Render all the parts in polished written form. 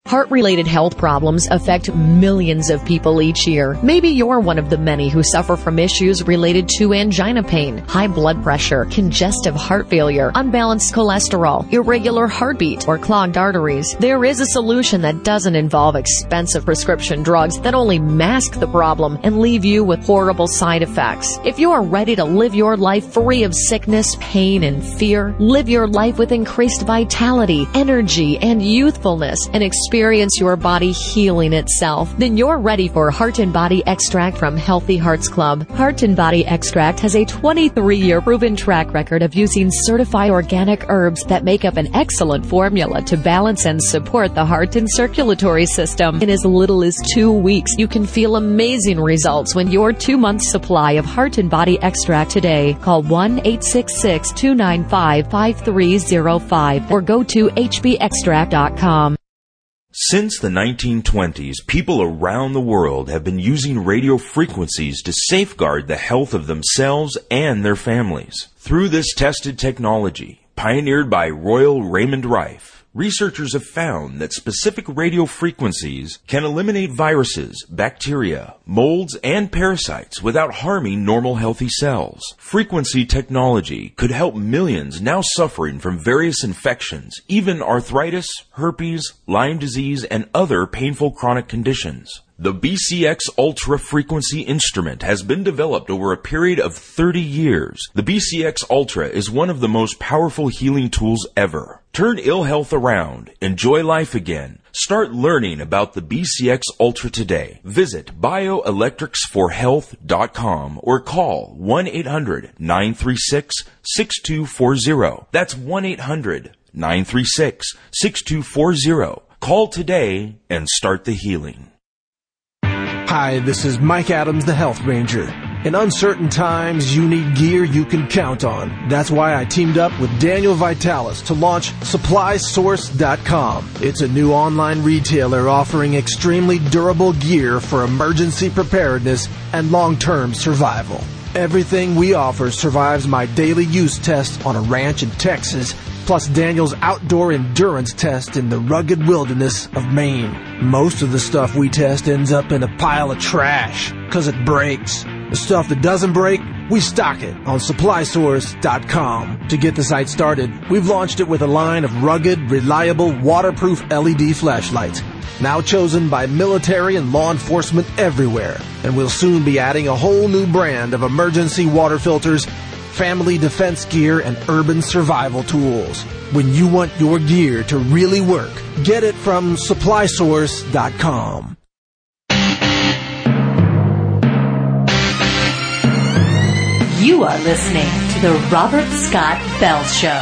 Heart-related health problems affect millions of people each year. Maybe you're one of the many who suffer from issues related to angina pain, high blood pressure, congestive heart failure, unbalanced cholesterol, irregular heartbeat, or clogged arteries. There is a solution that doesn't involve expensive prescription drugs that only mask the problem and leave you with horrible side effects. If you are ready to live your life free of sickness, pain, and fear, live your life with increased vitality, energy, and youthfulness, and experience your body healing itself, then you're ready for Heart and Body Extract from Healthy Hearts Club. Heart and Body Extract has a 23-year proven track record of using certified organic herbs that make up an excellent formula to balance and support the heart and circulatory system. In as little as 2 weeks, you can feel amazing results when your 2-month supply of Heart and Body Extract today. Call 1-866-295-5305 or go to hbextract.com. Since the 1920s, people around the world have been using radio frequencies to safeguard the health of themselves and their families. Through this tested technology, pioneered by Royal Raymond Rife, researchers have found that specific radio frequencies can eliminate viruses, bacteria, molds, and parasites without harming normal healthy cells. Frequency technology could help millions now suffering from various infections, even arthritis, herpes, Lyme disease, and other painful chronic conditions. The BCX Ultra frequency instrument has been developed over a period of 30 years. The BCX Ultra is one of the most powerful healing tools ever. Turn ill health around. Enjoy life again. Start learning about the BCX Ultra today. Visit bioelectricsforhealth.com or call 1-800-936-6240. That's 1-800-936-6240. Call today and start the healing. Hi, this is Mike Adams, the Health Ranger. In uncertain times, you need gear you can count on. That's why I teamed up with Daniel Vitalis to launch SupplySource.com. It's a new online retailer offering extremely durable gear for emergency preparedness and long-term survival. Everything we offer survives my daily use test on a ranch in Texas, plus Daniel's outdoor endurance test in the rugged wilderness of Maine. Most of the stuff we test ends up in a pile of trash, because it breaks. The stuff that doesn't break, we stock it on SupplySource.com. To get the site started, we've launched it with a line of rugged, reliable, waterproof LED flashlights, now chosen by military and law enforcement everywhere. And we'll soon be adding a whole new brand of emergency water filters, family defense gear, and urban survival tools. When you want your gear to really work, get it from SupplySource.com. You are listening to The Robert Scott Bell Show.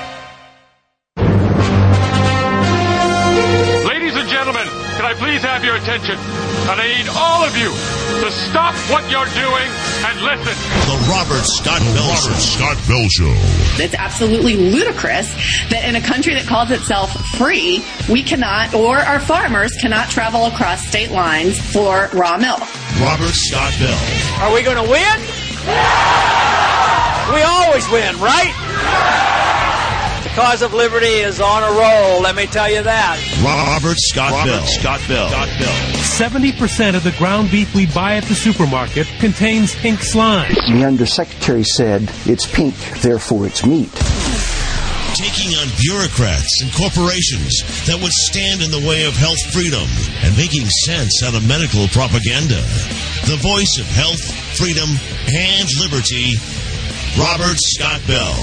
Ladies and gentlemen, can I please have your attention? And I need all of you to stop what you're doing and listen. The Robert Scott Bell Show. Scott Bell Show. It's absolutely ludicrous that in a country that calls itself free, we cannot, or our farmers cannot travel across state lines for raw milk. Robert Scott Bell. Are we going to win? We always win, right? The cause of liberty is on a roll, let me tell you that. Robert Scott Bell. Scott Bell. 70% of the ground beef we buy at the supermarket contains pink slime. The undersecretary said it's pink, therefore it's meat. Taking on bureaucrats and corporations that would stand in the way of health freedom and making sense out of medical propaganda. The voice of health, freedom, and liberty, Robert Scott Bell.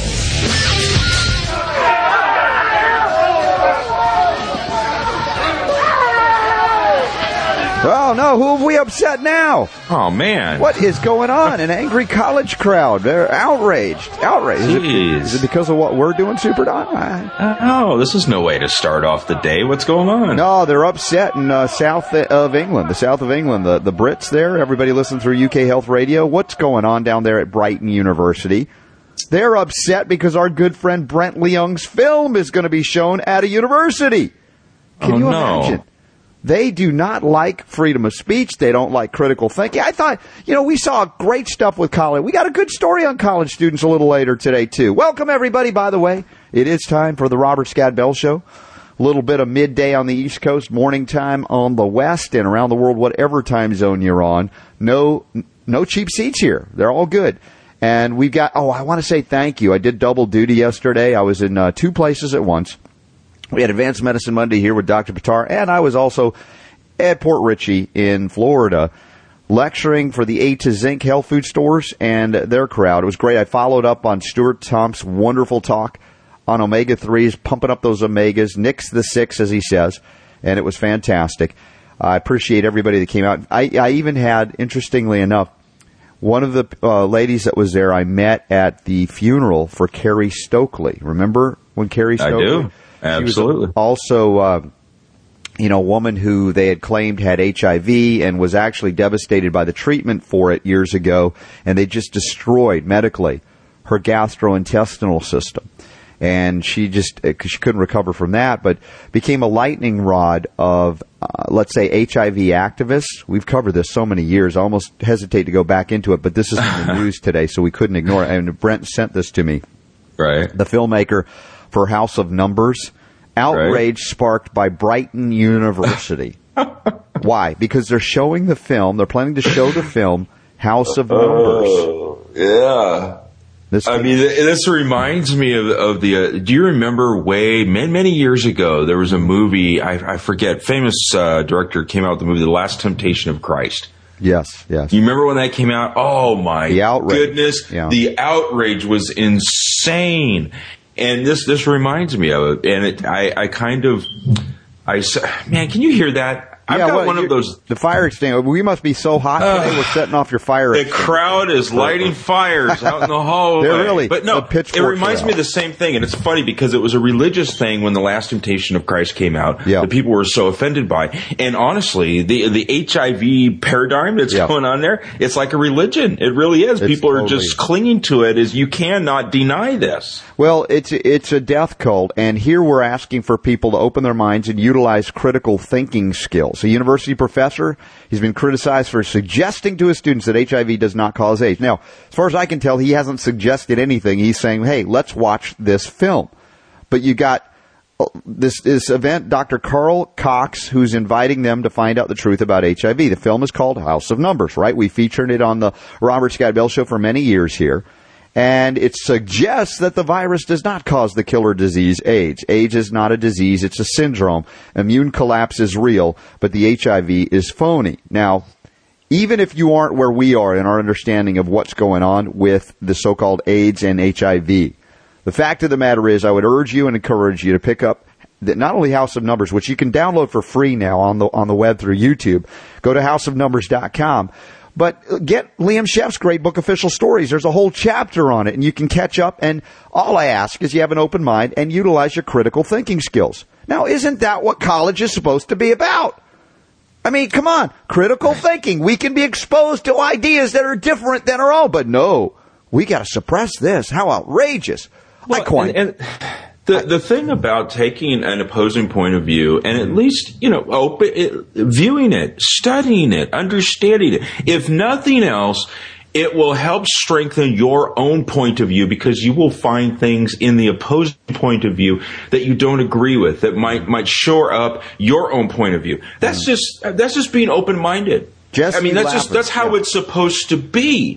Oh, no, who have we upset now? Oh, man. What is going on? An angry college crowd. They're outraged. Is it because of what we're doing, Super Don? No, this is no way to start off the day. What's going on? No, they're upset in south of England. The south of England, the Brits there. Everybody listen through UK Health Radio. What's going on down there at Brighton University? They're upset because our good friend Brent Leung's film is going to be shown at a university. Can you imagine? They do not like freedom of speech. They don't like critical thinking. I thought, we saw great stuff with college. We got a good story on college students a little later today, too. Welcome, everybody, by the way. It is time for the Robert Scott Bell Show. A little bit of midday on the East Coast, morning time on the West, and around the world, whatever time zone you're on. No cheap seats here. They're all good. And we've got, I want to say thank you. I did double duty yesterday. I was in 2 places at once. We had Advanced Medicine Monday here with Dr. Pitar, and I was also at Port Richey in Florida lecturing for the A to Zinc health food stores and their crowd. It was great. I followed up on Stuart Tomp's wonderful talk on omega-3s, pumping up those omegas, nix the 6, as he says, and it was fantastic. I appreciate everybody that came out. I even had, interestingly enough, one of the ladies that was there I met at the funeral for Carrie Stokely. Remember when Carrie Stokely? I do. Absolutely. She was also, a woman who they had claimed had HIV and was actually devastated by the treatment for it years ago, and they just destroyed medically her gastrointestinal system. And she couldn't recover from that, but became a lightning rod of, let's say, HIV activists. We've covered this so many years, I almost hesitate to go back into it, but this is in the news today, so we couldn't ignore it. And Brent sent this to me. Right. The filmmaker for House of Numbers. Outrage sparked by Brighton University. Why? Because they're showing the film, they're planning to show the film House of Numbers. Yeah. This reminds me of the, do you remember many years ago, there was a movie, I forget, famous director came out with the movie, The Last Temptation of Christ. Yes. You remember when that came out? Oh my goodness. Yeah. The outrage was insane. And this reminds me of it. And man, can you hear that? I've got one of those. The fire extinguisher. We must be so hot today. We're setting off your fire extinguisher. The crowd is lighting fires out in the hallway. They're really. But no, it reminds me of the same thing. And it's funny because it was a religious thing when The Last Temptation of Christ came out that people were so offended by. And honestly, the HIV paradigm that's going on there, it's like a religion. It really is. People are just clinging to it as you cannot deny this. Well, it's a death cult. And here we're asking for people to open their minds and utilize critical thinking skills. A university professor, he's been criticized for suggesting to his students that HIV does not cause AIDS. Now, as far as I can tell, he hasn't suggested anything. He's saying, hey, let's watch this film. But you got this event, Dr. Carl Cox, who's inviting them to find out the truth about HIV. The film is called House of Numbers, right? We featured it on the Robert Scott Bell Show for many years here. And it suggests that the virus does not cause the killer disease AIDS. AIDS is not a disease, it's a syndrome. Immune collapse is real, but the HIV is phony. Now, even if you aren't where we are in our understanding of what's going on with the so-called AIDS and HIV, the fact of the matter is I would urge you and encourage you to pick up not only House of Numbers, which you can download for free now on the web through YouTube. Go to houseofnumbers.com. But get Liam Sheff's great book, Official Stories. There's a whole chapter on it, and you can catch up. And all I ask is you have an open mind and utilize your critical thinking skills. Now, isn't that what college is supposed to be about? I mean, come on. Critical thinking. We can be exposed to ideas that are different than our own. But no, we got to suppress this. How outrageous. Well, the thing about taking an opposing point of view and at least, viewing it, studying it, understanding it, if nothing else, it will help strengthen your own point of view because you will find things in the opposing point of view that you don't agree with that might shore up your own point of view. That's just being open-minded. That's how it's supposed to be.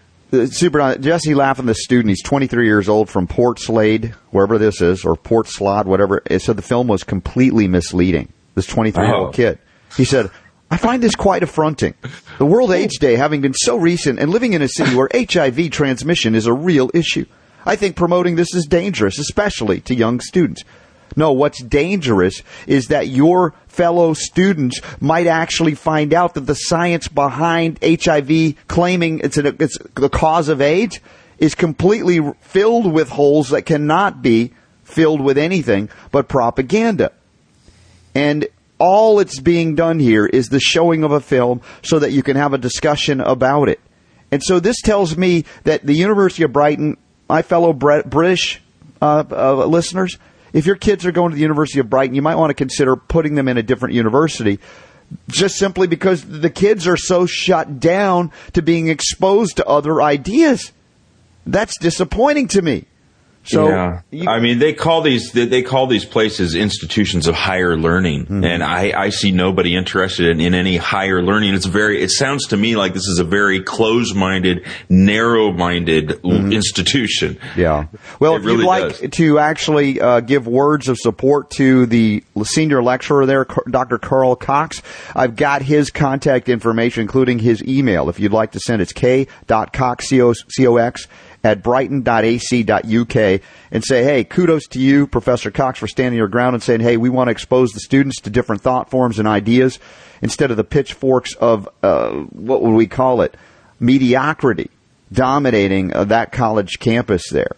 Jesse Laffin, the student, he's 23 years old from Port Slade, wherever this is, or Port Slod, whatever. It said the film was completely misleading. This 23-year-old kid. He said, I find this quite affronting. The World AIDS Day having been so recent and living in a city where HIV transmission is a real issue. I think promoting this is dangerous, especially to young students. No, what's dangerous is that your fellow students might actually find out that the science behind HIV claiming it's the cause of AIDS is completely filled with holes that cannot be filled with anything but propaganda. And all it's being done here is the showing of a film so that you can have a discussion about it. And so this tells me that the University of Brighton, my fellow British listeners, if your kids are going to the University of Brighton, you might want to consider putting them in a different university just simply because the kids are so shut down to being exposed to other ideas. That's disappointing to me. So, yeah. I mean, they call these places institutions of higher learning, and I see nobody interested in any higher learning. It sounds to me like this is a very closed-minded, narrow-minded institution. Yeah. Well, if you'd like to actually give words of support to the senior lecturer there, Dr. Carl Cox, I've got his contact information, including his email. If you'd like to send, it's k.cox, C-O-X, at brighton.ac.uk, and say, hey, kudos to you, Professor Cox, for standing your ground and saying, hey, we want to expose the students to different thought forms and ideas instead of the pitchforks of, what would we call it, mediocrity dominating that college campus there.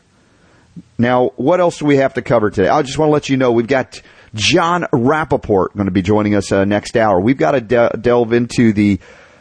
Now, what else do we have to cover today? I just want to let you know we've got John Rappaport going to be joining us next hour. We've got to delve into the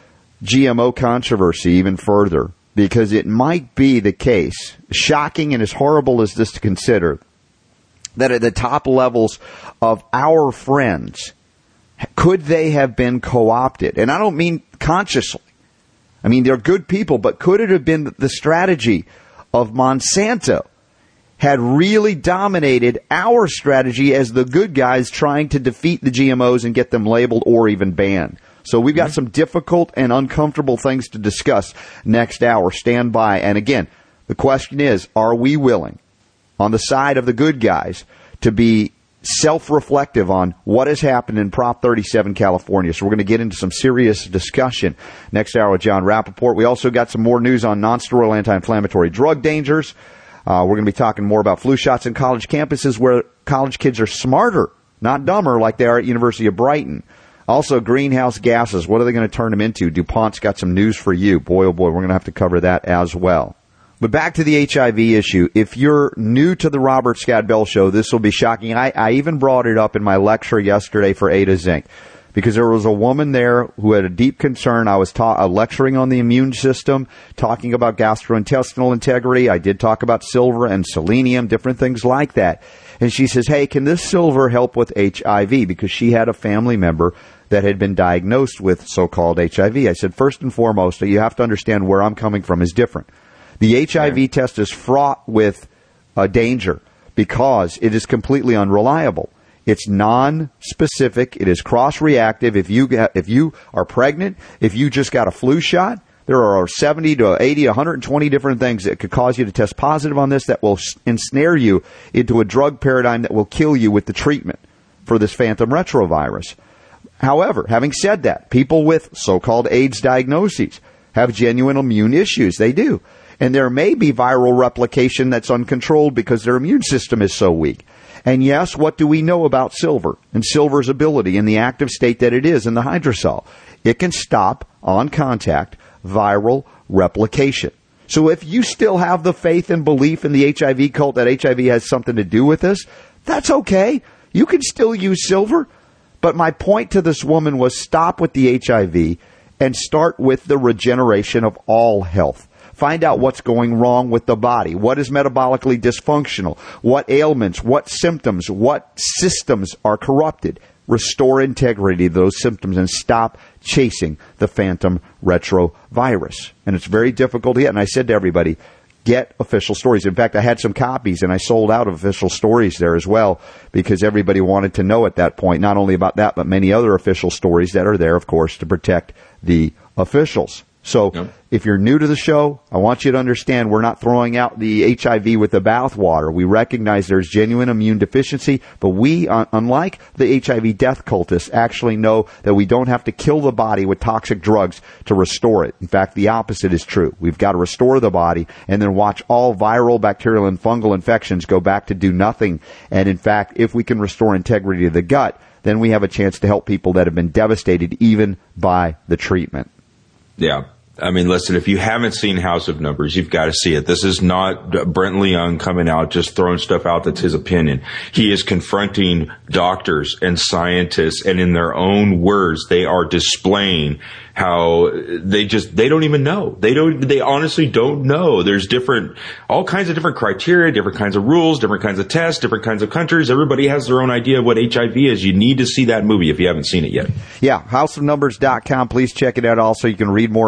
GMO controversy even further, because it might be the case, shocking and as horrible as this to consider, that at the top levels of our friends, could they have been co-opted? And I don't mean consciously. I mean, they're good people, but could it have been the strategy of Monsanto had really dominated our strategy as the good guys trying to defeat the GMOs and get them labeled or even banned? So we've got some difficult and uncomfortable things to discuss next hour. Stand by. And again, the question is, are we willing, on the side of the good guys, to be self-reflective on what has happened in Prop 37 California? So we're going to get into some serious discussion next hour with John Rappaport. We also got some more news on non-steroidal anti-inflammatory drug dangers. We're going to be talking more about flu shots in college campuses where college kids are smarter, not dumber, like they are at University of Brighton. Also, greenhouse gases. What are they going to turn them into? DuPont's got some news for you. Boy, oh boy, we're going to have to cover that as well. But back to the HIV issue. If you're new to the Robert Scott Bell Show, this will be shocking. I even brought it up in my lecture yesterday for Ada Zink, because there was a woman there who had a deep concern. I was lecturing on the immune system, talking about gastrointestinal integrity. I did talk about silver and selenium, different things like that. And she says, hey, can this silver help with HIV? Because she had a family member that had been diagnosed with so-called HIV. I said, first and foremost, you have to understand where I'm coming from is different. The HIV test is fraught with danger because it is completely unreliable. It's non-specific. It is cross-reactive. If you are pregnant, if you just got a flu shot, there are 70 to 80, 120 different things that could cause you to test positive on this that will ensnare you into a drug paradigm that will kill you with the treatment for this phantom retrovirus. However, having said that, people with so-called AIDS diagnoses have genuine immune issues. They do. And there may be viral replication that's uncontrolled because their immune system is so weak. And yes, what do we know about silver and silver's ability in the active state that it is in the hydrosol? It can stop, on contact, viral replication. So if you still have the faith and belief in the HIV cult that HIV has something to do with this, that's okay. You can still use silver. But my point to this woman was stop with the HIV and start with the regeneration of all health. Find out what's going wrong with the body. What is metabolically dysfunctional? What ailments, what symptoms, what systems are corrupted? Restore integrity to those symptoms and stop chasing the phantom retrovirus. And it's very difficult to get. And I said to everybody, get official stories. In fact, I had some copies and I sold out of official stories there as well because everybody wanted to know at that point, not only about that, but many other official stories that are there, of course, to protect the officials. So if you're new to the show, I want you to understand we're not throwing out the HIV with the bathwater. We recognize there's genuine immune deficiency, but we, unlike the HIV death cultists, actually know that we don't have to kill the body with toxic drugs to restore it. In fact, the opposite is true. We've got to restore the body and then watch all viral, bacterial, and fungal infections go back to do nothing. And in fact, if we can restore integrity of the gut, then we have a chance to help people that have been devastated even by the treatment. Yeah. I mean, listen, if you haven't seen House of Numbers, you've got to see it. This is not Brent Leung coming out just throwing stuff out that's his opinion. He is confronting doctors and scientists, and in their own words, they are displaying how they don't even know. They honestly don't know. There's all kinds of different criteria, different kinds of rules, different kinds of tests, different kinds of countries. Everybody has their own idea of what HIV is. You need to see that movie if you haven't seen it yet. Yeah, houseofnumbers.com. Please check it out. Also, you can read more about the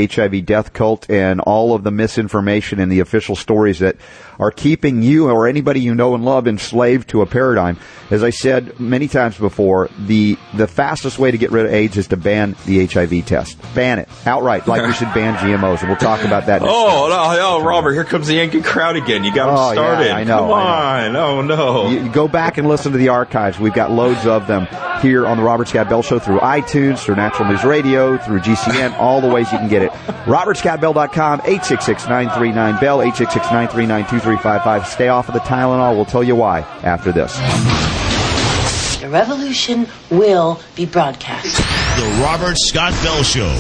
HIV death cult and all of the misinformation and the official stories that are keeping you or anybody you know and love enslaved to a paradigm. As I said many times before, the fastest way to get rid of AIDS is to ban the HIV test. Ban it outright, like we should ban GMOs, and we'll talk about that next time. Robert, here comes the Yankee crowd again. You got them started. Yeah, I know. Come on. Oh, no. You go back and listen to the archives. We've got loads of them here on the Robert Scott Bell Show through iTunes, through Natural News Radio, through GCN, all the ways you can get it. RobertScottBell.com, 866-939-BELL, 866-939-2355. Stay off of the Tylenol. We'll tell you why after this. The revolution will be broadcast. The Robert Scott Bell Show.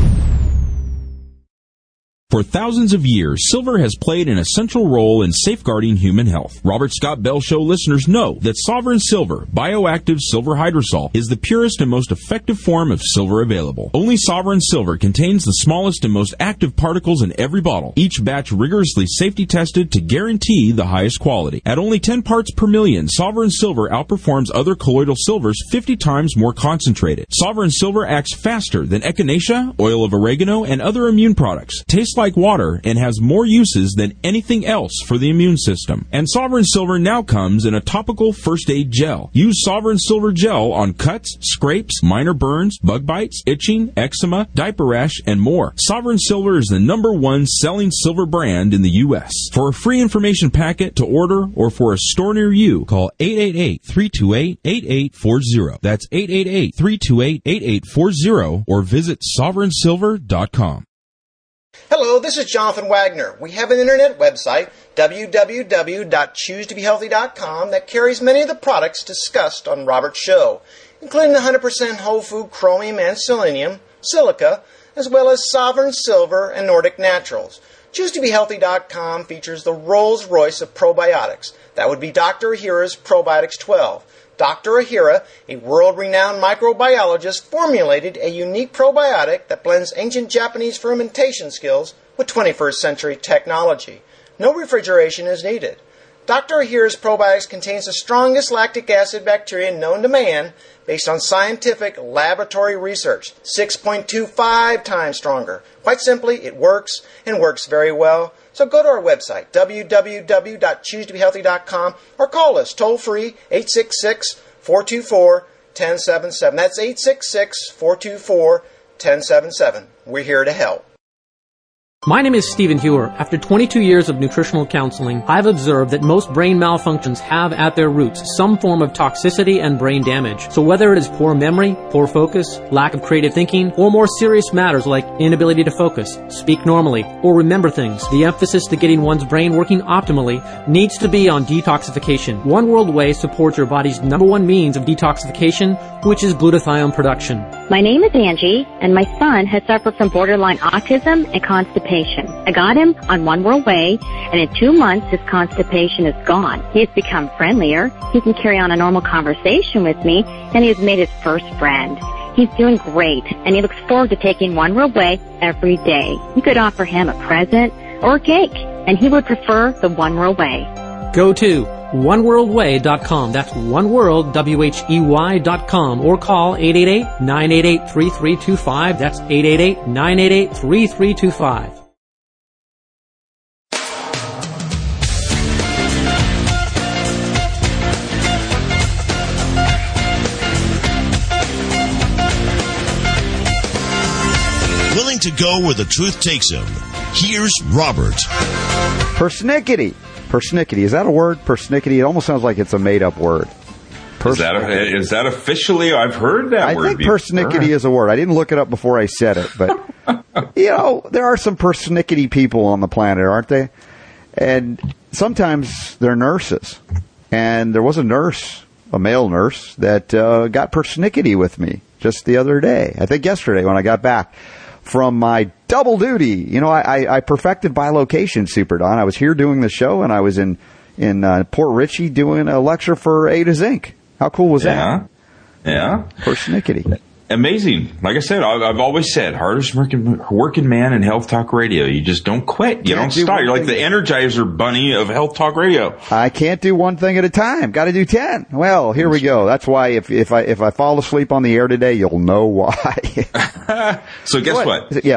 For thousands of years, silver has played an essential role in safeguarding human health. Robert Scott Bell Show listeners know that Sovereign Silver, bioactive silver hydrosol, is the purest and most effective form of silver available. Only Sovereign Silver contains the smallest and most active particles in every bottle, each batch rigorously safety tested to guarantee the highest quality. At only 10 parts per million, Sovereign Silver outperforms other colloidal silvers 50 times more concentrated. Sovereign Silver acts faster than echinacea, oil of oregano, and other immune products. Tastes like water and has more uses than anything else for the immune system. And Sovereign Silver now comes in a topical first aid gel. Use Sovereign Silver gel on cuts, scrapes, minor burns, bug bites, itching, eczema, diaper rash, and more. Sovereign Silver is the #1 selling silver brand in the U.S. For a free information packet to order or for a store near you, call 888-328-8840. That's 888-328-8840 or visit sovereignsilver.com. Hello, this is Jonathan Wagner. We have an internet website, www.choosetobehealthy.com, that carries many of the products discussed on Robert's show, including 100% whole food chromium and selenium, silica, as well as Sovereign Silver and Nordic Naturals. ChooseToBeHealthy.com features the Rolls-Royce of probiotics. That would be Dr. Ahira's Probiotics 12. Dr. Ahira, a world-renowned microbiologist, formulated a unique probiotic that blends ancient Japanese fermentation skills with 21st century technology. No refrigeration is needed. Dr. Ahira's probiotics contains the strongest lactic acid bacteria known to man based on scientific laboratory research, 6.25 times stronger. Quite simply, it works and works very well. So go to our website, www.choosetobehealthy.com, or call us toll-free, 866-424-1077. That's 866-424-1077. We're here to help. My name is Stephen Hewer. After 22 years of nutritional counseling, I've observed that most brain malfunctions have at their roots some form of toxicity and brain damage. So whether it is poor memory, poor focus, lack of creative thinking, or more serious matters like inability to focus, speak normally, or remember things, the emphasis to getting one's brain working optimally needs to be on detoxification. One World Whey supports your body's #1 means of detoxification, which is glutathione production. My name is Angie, and my son has suffered from borderline autism and constipation. I got him on One World Whey, and in 2 months his constipation is gone. He has become friendlier, he can carry on a normal conversation with me, and he has made his first friend. He's doing great, and he looks forward to taking One World Whey every day. You could offer him a present or a cake, and he would prefer the One World Whey. Go to oneworldwhey.com. That's oneworld, WHEY.com, or call 888-988-3325. That's 888-988-3325. Willing to go where the truth takes him. Here's Robert. Persnickety. Persnickety. Is that a word? Persnickety. It almost sounds like it's a made-up word. Is that officially? I've heard that word. I think persnickety is a word. I didn't look it up before I said it, but you know, there are some persnickety people on the planet, aren't they? And sometimes they're nurses. And there was a nurse, a male nurse, that got persnickety with me just the other day. I think yesterday when I got back from my double duty. You know, I perfected bilocation, Super Don. I was here doing the show, and I was in Port Richey doing a lecture for Ada Zinc. How cool was that? Yeah. Persnickety. Amazing. Like I said, I've always said, hardest working man in Health Talk Radio. You just don't quit. You don't stop. You're like the Energizer Bunny of Health Talk Radio. I can't do one thing at a time. Got to do 10. Well, here we go. That's why if I fall asleep on the air today, you'll know why. So guess what? Yes.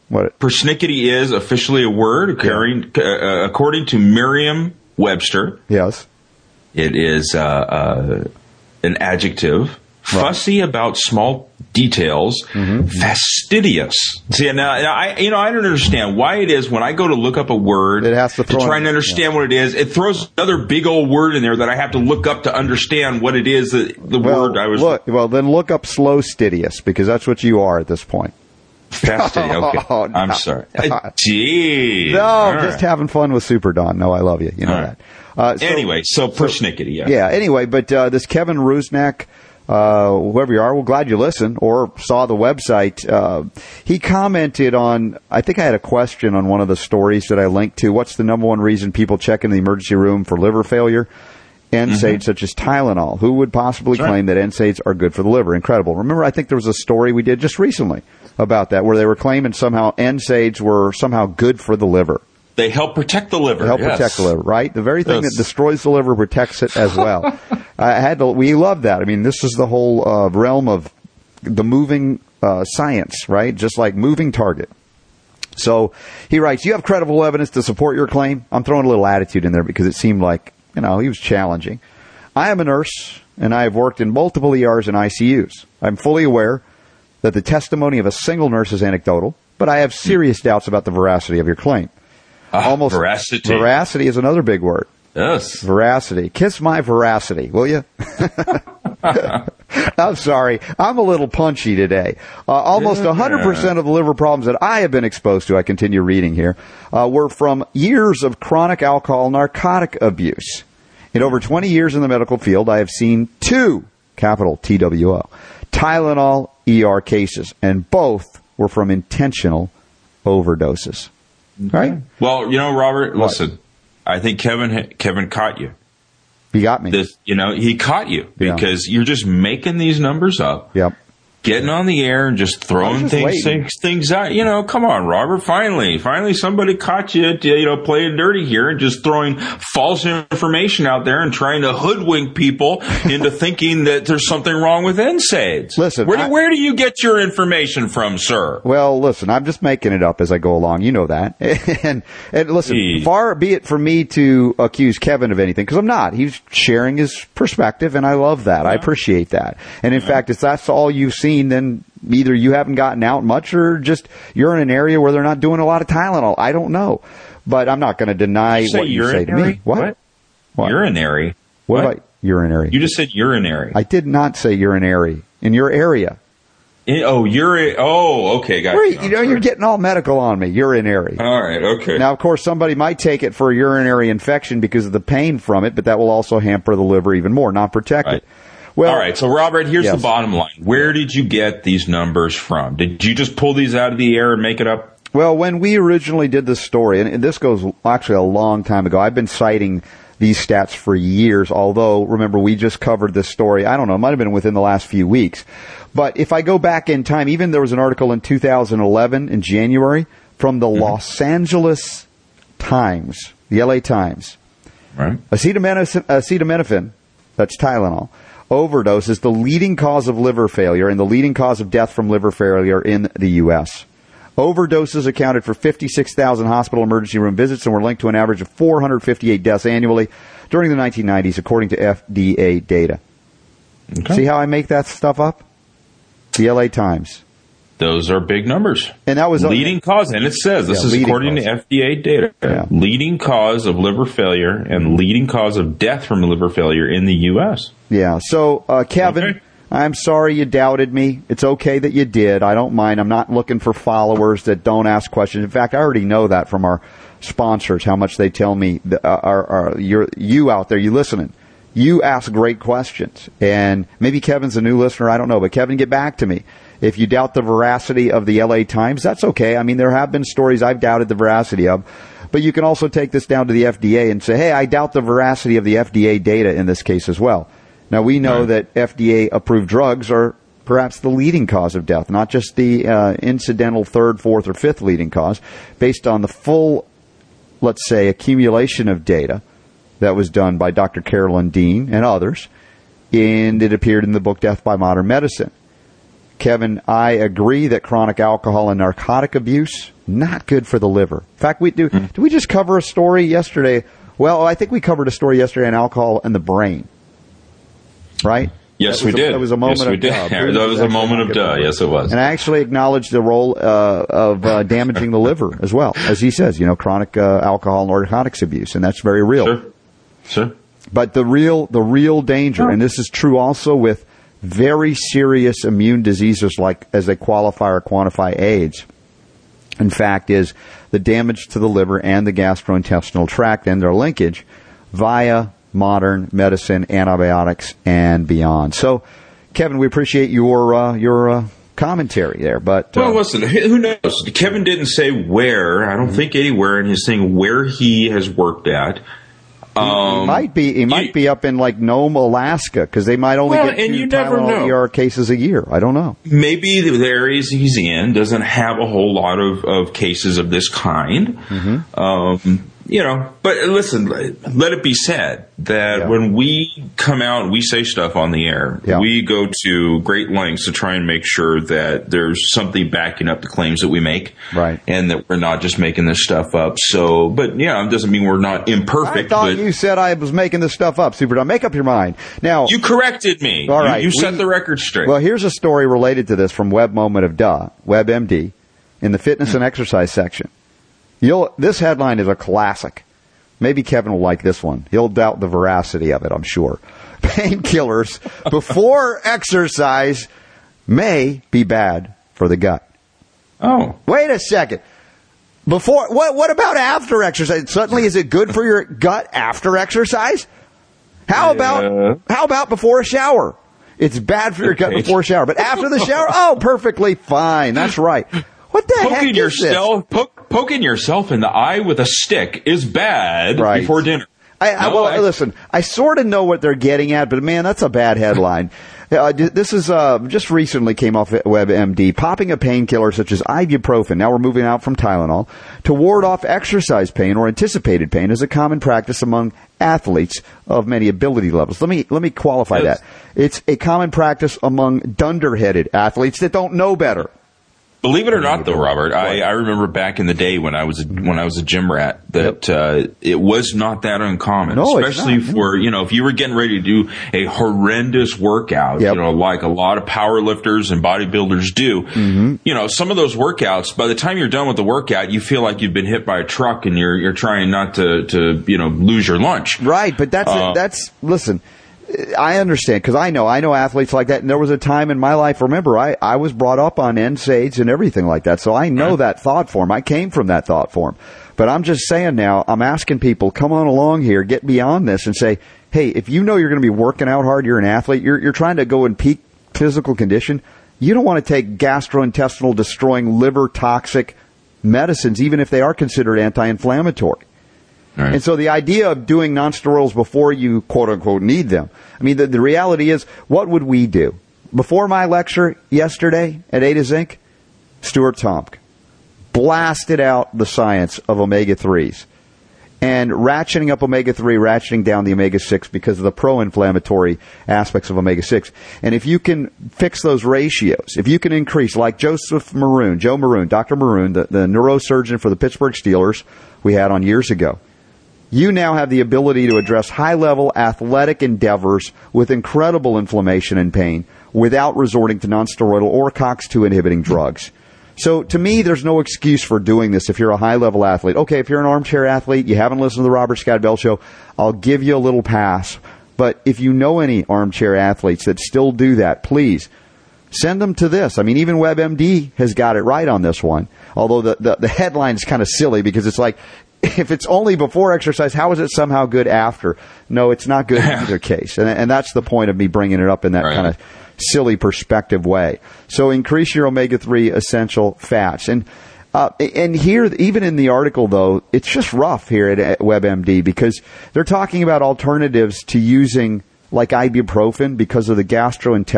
What? Persnickety is officially a word according to Merriam-Webster. Yes. It is an adjective. Fussy about small details, fastidious. See, now I don't understand why it is when I go to look up a word it has to try and understand what it is, it throws another big old word in there that I have to look up to understand what it is that the word I was. Then look up slow-stidious, because that's what you are at this point. Fastidious. Okay, no. I'm sorry. Gee, no, I'm just having fun with Super Don. No, I love you. You know right. that. Anyway, so persnickety. Yeah. Yeah. Anyway, but this Kevin Rusnak. Whoever you are, we're glad you listened or saw the website. He commented on, I think I had a question on one of the stories that I linked to. What's the number one reason people check in the emergency room for liver failure? NSAIDs such as Tylenol. Who would possibly claim that NSAIDs are good for the liver? Incredible. Remember, I think there was a story we did just recently about that where they were claiming somehow NSAIDs were somehow good for the liver. They help protect the liver. They help protect the liver, right? The very thing that destroys the liver protects it as well. We love that. I mean, this is the whole realm of the moving science, right? Just like moving target. So he writes, you have credible evidence to support your claim? I'm throwing a little attitude in there because it seemed like, he was challenging. I am a nurse, and I have worked in multiple ERs and ICUs. I'm fully aware that the testimony of a single nurse is anecdotal, but I have serious doubts about the veracity of your claim. Veracity. Veracity is another big word. Yes. Veracity. Kiss my veracity, will you? I'm sorry. I'm a little punchy today. Almost 100% of the liver problems that I have been exposed to, I continue reading here, were from years of chronic alcohol narcotic abuse. In over 20 years in the medical field, I have seen 2, capital TWO, Tylenol ER cases, and both were from intentional overdoses. Right? Well, Robert, listen, I think Kevin caught you. He got me. He caught you because you're just making these numbers up. Yep. Getting on the air and just throwing things out. Come on, Robert. Finally, somebody caught you, playing dirty here and just throwing false information out there and trying to hoodwink people into thinking that there's something wrong with NSAIDs. Listen, where do you get your information from, sir? Well, listen, I'm just making it up as I go along. You know that. and listen, far be it from me to accuse Kevin of anything, because I'm not. He's sharing his perspective, and I love that. Yeah. I appreciate that. And in fact, if that's all you've seen, then either you haven't gotten out much or just you're in an area where they're not doing a lot of Tylenol. I don't know. But I'm not going to deny what you say to me. What? Urinary. What about urinary? You just said urinary. I did not say urinary. In your area. Okay, got it. You're getting all medical on me. Urinary. All right, okay. Now, of course, somebody might take it for a urinary infection because of the pain from it, but that will also hamper the liver even more, not protect it. Well, all right, so Robert, here's the bottom line. Where did you get these numbers from? Did you just pull these out of the air and make it up? Well, when we originally did this story, and this goes actually a long time ago, I've been citing these stats for years, although, remember, we just covered this story, I don't know, it might have been within the last few weeks. But if I go back in time, even there was an article in 2011 in January from the Los Angeles Times, the LA Times. Right. Acetaminophen, that's Tylenol, overdose is the leading cause of liver failure and the leading cause of death from liver failure in the U.S. Overdoses accounted for 56,000 hospital emergency room visits and were linked to an average of 458 deaths annually during the 1990s, according to FDA data. Okay. See how I make that stuff up? The LA Times. Those are big numbers. And that was leading cause, and it says this is according to FDA data. Yeah. Leading cause of liver failure and leading cause of death from liver failure in the U.S. Yeah. So, Kevin, I'm sorry you doubted me. It's okay that you did. I don't mind. I'm not looking for followers that don't ask questions. In fact, I already know that from our sponsors, how much they tell me, you out there, you listening. You ask great questions. And maybe Kevin's a new listener. I don't know. But, Kevin, get back to me. If you doubt the veracity of the LA Times, that's okay. I mean, there have been stories I've doubted the veracity of. But you can also take this down to the FDA and say, hey, I doubt the veracity of the FDA data in this case as well. Now, we know that FDA-approved drugs are perhaps the leading cause of death, not just the incidental third, fourth, or fifth leading cause, based on the full, let's say, accumulation of data that was done by Dr. Carolyn Dean and others, and it appeared in the book Death by Modern Medicine. Kevin, I agree that chronic alcohol and narcotic abuse, not good for the liver. In fact, did we just cover a story yesterday? Well, I think we covered a story yesterday on alcohol and the brain, right? Yes, we did. That was a moment of duh. That was a moment of duh. Yes, it was. And I actually acknowledged the role of damaging the liver as well. As he says, chronic alcohol and narcotics abuse, and that's very real. Sure. But the real danger, and this is true also with very serious immune diseases like as they qualify or quantify AIDS, in fact, is the damage to the liver and the gastrointestinal tract and their linkage via modern medicine, antibiotics, and beyond. So, Kevin, we appreciate your commentary there. But well, listen, who knows? Kevin didn't say where. I don't think anywhere in his thing where he has worked at. He might be up in like Nome, Alaska, because they might only get 2 Tylenol ER cases a year. I don't know. Maybe the areas he's in doesn't have a whole lot of cases of this kind. But listen, let it be said that when we come out and we say stuff on the air, we go to great lengths to try and make sure that there's something backing up the claims that we make. Right. And that we're not just making this stuff up. So, but it doesn't mean we're not imperfect. I thought you said I was making this stuff up, Super Don. Make up your mind. Now, you corrected me. All right. You set the record straight. Well, here's a story related to this from Web Moment of Duh, WebMD, in the fitness and exercise section. This headline is a classic. Maybe Kevin will like this one. He'll doubt the veracity of it, I'm sure. Painkillers before exercise may be bad for the gut. Oh. Wait a second. What about after exercise? Suddenly, is it good for your gut after exercise? How about before a shower? It's bad for your gut before a shower, but after the shower, perfectly fine. That's right. What the heck is this? Poking yourself in the eye with a stick is bad before dinner. Listen, I sort of know what they're getting at, but man, that's a bad headline. This is just recently came off WebMD. Popping a painkiller such as ibuprofen, now we're moving out from Tylenol, to ward off exercise pain or anticipated pain is a common practice among athletes of many ability levels. Let me qualify that. It's a common practice among dunderheaded athletes that don't know better. Believe it or not, though, Robert, I remember back in the day when I was a gym rat that it was not that uncommon, especially for if you were getting ready to do a horrendous workout, like a lot of power lifters and bodybuilders do. Mm-hmm. Some of those workouts, by the time you're done with the workout, you feel like you've been hit by a truck and you're trying not to lose your lunch. Right, but that's listen. I understand, because I know athletes like that, and there was a time in my life, remember, I was brought up on NSAIDs and everything like that, so I know that thought form. I came from that thought form. But I'm just saying now, I'm asking people, come on along here, get beyond this, and say, hey, if you know you're going to be working out hard, you're an athlete, you're trying to go in peak physical condition, you don't want to take gastrointestinal destroying liver toxic medicines, even if they are considered anti-inflammatory. Right. And so the idea of doing nonsteroidals before you, quote-unquote, need them, I mean, the reality is, what would we do? Before my lecture yesterday at Ada Zinc, Stuart Tomk blasted out the science of omega-3s and ratcheting up omega-3, ratcheting down the omega-6 because of the pro-inflammatory aspects of omega-6. And if you can fix those ratios, if you can increase, like Joe Maroon, Dr. Maroon, the neurosurgeon for the Pittsburgh Steelers we had on years ago, you now have the ability to address high-level athletic endeavors with incredible inflammation and pain without resorting to nonsteroidal or COX-2 inhibiting drugs. So to me, there's no excuse for doing this if you're a high-level athlete. Okay, if you're an armchair athlete, you haven't listened to the Robert Scott Bell Show, I'll give you a little pass. But if you know any armchair athletes that still do that, please send them to this. I mean, even WebMD has got it right on this one, although the headline is kind of silly because it's like, if it's only before exercise, how is it somehow good after? No, it's not good in either case. And that's the point of me bringing it up in that kind of silly perspective way. So increase your omega-3 essential fats. And here, even in the article, though, it's just rough here at WebMD because they're talking about alternatives to using like ibuprofen because of the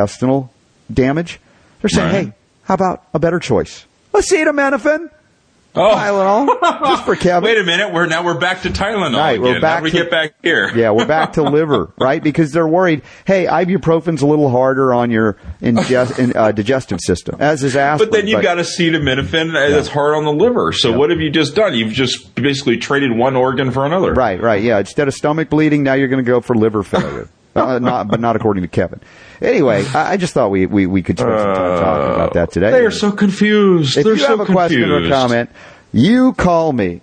gastrointestinal damage. They're saying, hey, how about a better choice? Acetaminophen. Tylenol, just for Kevin. Wait a minute, we're back to Tylenol right, again. How do we get back here? Yeah, we're back to liver, right? Because they're worried, hey, ibuprofen's a little harder on your digestive system, as is aspirin. But then you've got acetaminophen that's hard on the liver. So what have you just done? You've just basically traded one organ for another. Right, yeah. Instead of stomach bleeding, now you're going to go for liver failure. But not according to Kevin. Anyway, I just thought we could spend some time talking about that today. They are so confused. If you have a question or comment, you call me,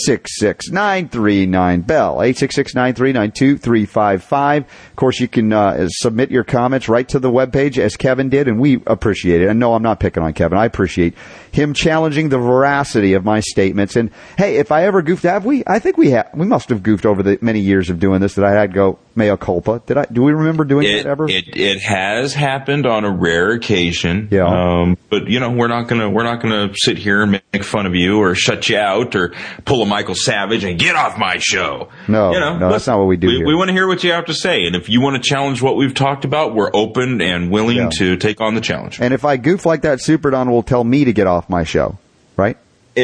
866-939-BELL, 866-939-2355. Of course, you can submit your comments right to the webpage, as Kevin did, and we appreciate it. And no, I'm not picking on Kevin. I appreciate him challenging the veracity of my statements. And, hey, if I ever goofed, I think we must have goofed over the many years of doing this that I had to go mea culpa. Do we remember doing it ever? It has happened on a rare occasion. Yeah. But, we're not gonna sit here and make fun of you or shut you out or pull a Michael Savage and get off my show. No, that's not what we do here. We want to hear what you have to say, and if you want to challenge what we've talked about, we're open and willing to take on the challenge. And if I goof like that, Super Don will tell me to get off my show, right?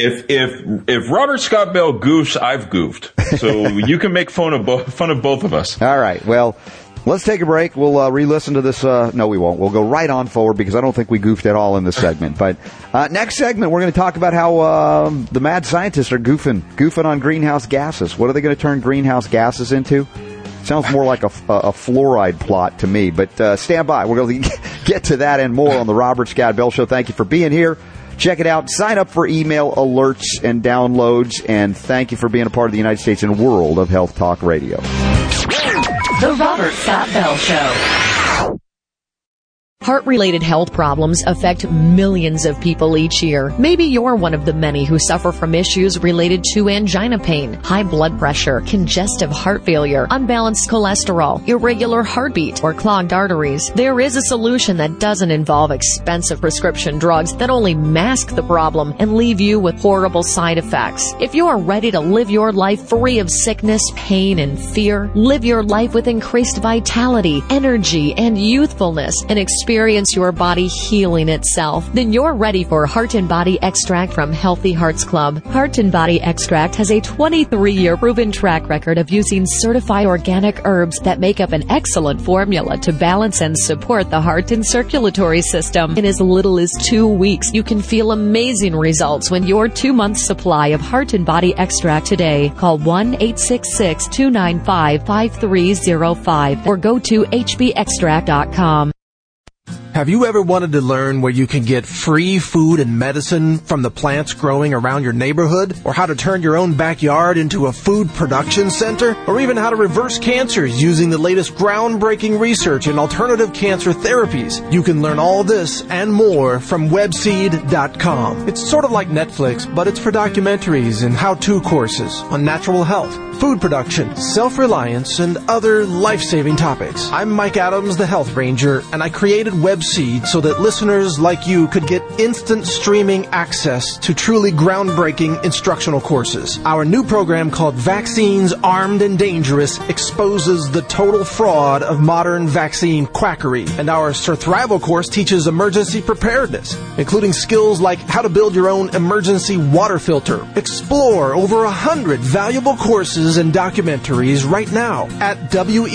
If Robert Scott Bell goofs, I've goofed. So you can make fun of both of us. All right. Well, let's take a break. We'll re-listen to this. No, we won't. We'll go right on forward because I don't think we goofed at all in this segment. But next segment, we're going to talk about how the mad scientists are goofing on greenhouse gases. What are they going to turn greenhouse gases into? Sounds more like a fluoride plot to me. But stand by. We're going to get to that and more on the Robert Scott Bell Show. Thank you for being here. Check it out. Sign up for email alerts and downloads. And thank you for being a part of the United States and world of Health Talk Radio. The Robert Scott Bell Show. Heart-related health problems affect millions of people each year. Maybe you're one of the many who suffer from issues related to angina pain, high blood pressure, congestive heart failure, unbalanced cholesterol, irregular heartbeat, or clogged arteries. There is a solution that doesn't involve expensive prescription drugs that only mask the problem and leave you with horrible side effects. If you are ready to live your life free of sickness, pain, and fear, live your life with increased vitality, energy, and youthfulness, and experience your body healing itself, then you're ready for Heart and Body Extract from Healthy Hearts Club. Heart and Body Extract has a 23-year proven track record of using certified organic herbs that make up an excellent formula to balance and support the heart and circulatory system. In as little as 2 weeks, you can feel amazing results when your 2-month supply of Heart and Body Extract today. Call 1-866-295-5305 or go to hbextract.com. Have you ever wanted to learn where you can get free food and medicine from the plants growing around your neighborhood? Or how to turn your own backyard into a food production center? Or even how to reverse cancers using the latest groundbreaking research in alternative cancer therapies? You can learn all this and more from webseed.com. It's sort of like Netflix, but it's for documentaries and how-to courses on natural health, food production, self-reliance, and other life-saving topics. I'm Mike Adams, the Health Ranger, and I created Webseed so that listeners like you could get instant streaming access to truly groundbreaking instructional courses. Our new program called Vaccines Armed and Dangerous exposes the total fraud of modern vaccine quackery. And our Surthrival course teaches emergency preparedness, including skills like how to build your own emergency water filter. Explore over 100 valuable courses and documentaries right now at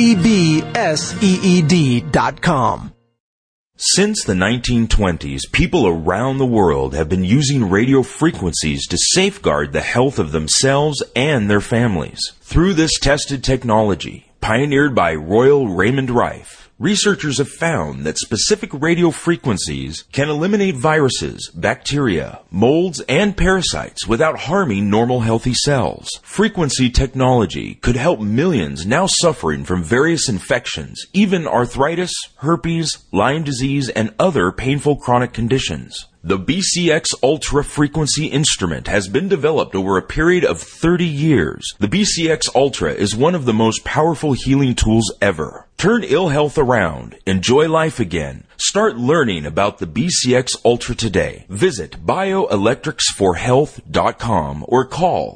webseed.com. Since the 1920s, people around the world have been using radio frequencies to safeguard the health of themselves and their families. Through this tested technology, pioneered by Royal Raymond Rife, researchers have found that specific radio frequencies can eliminate viruses, bacteria, molds, and parasites without harming normal healthy cells. Frequency technology could help millions now suffering from various infections, even arthritis, herpes, Lyme disease, and other painful chronic conditions. The BCX Ultra frequency instrument has been developed over a period of 30 years. The BCX Ultra is one of the most powerful healing tools ever. Turn ill health around. Enjoy life again. Start learning about the BCX Ultra today. Visit bioelectricsforhealth.com or call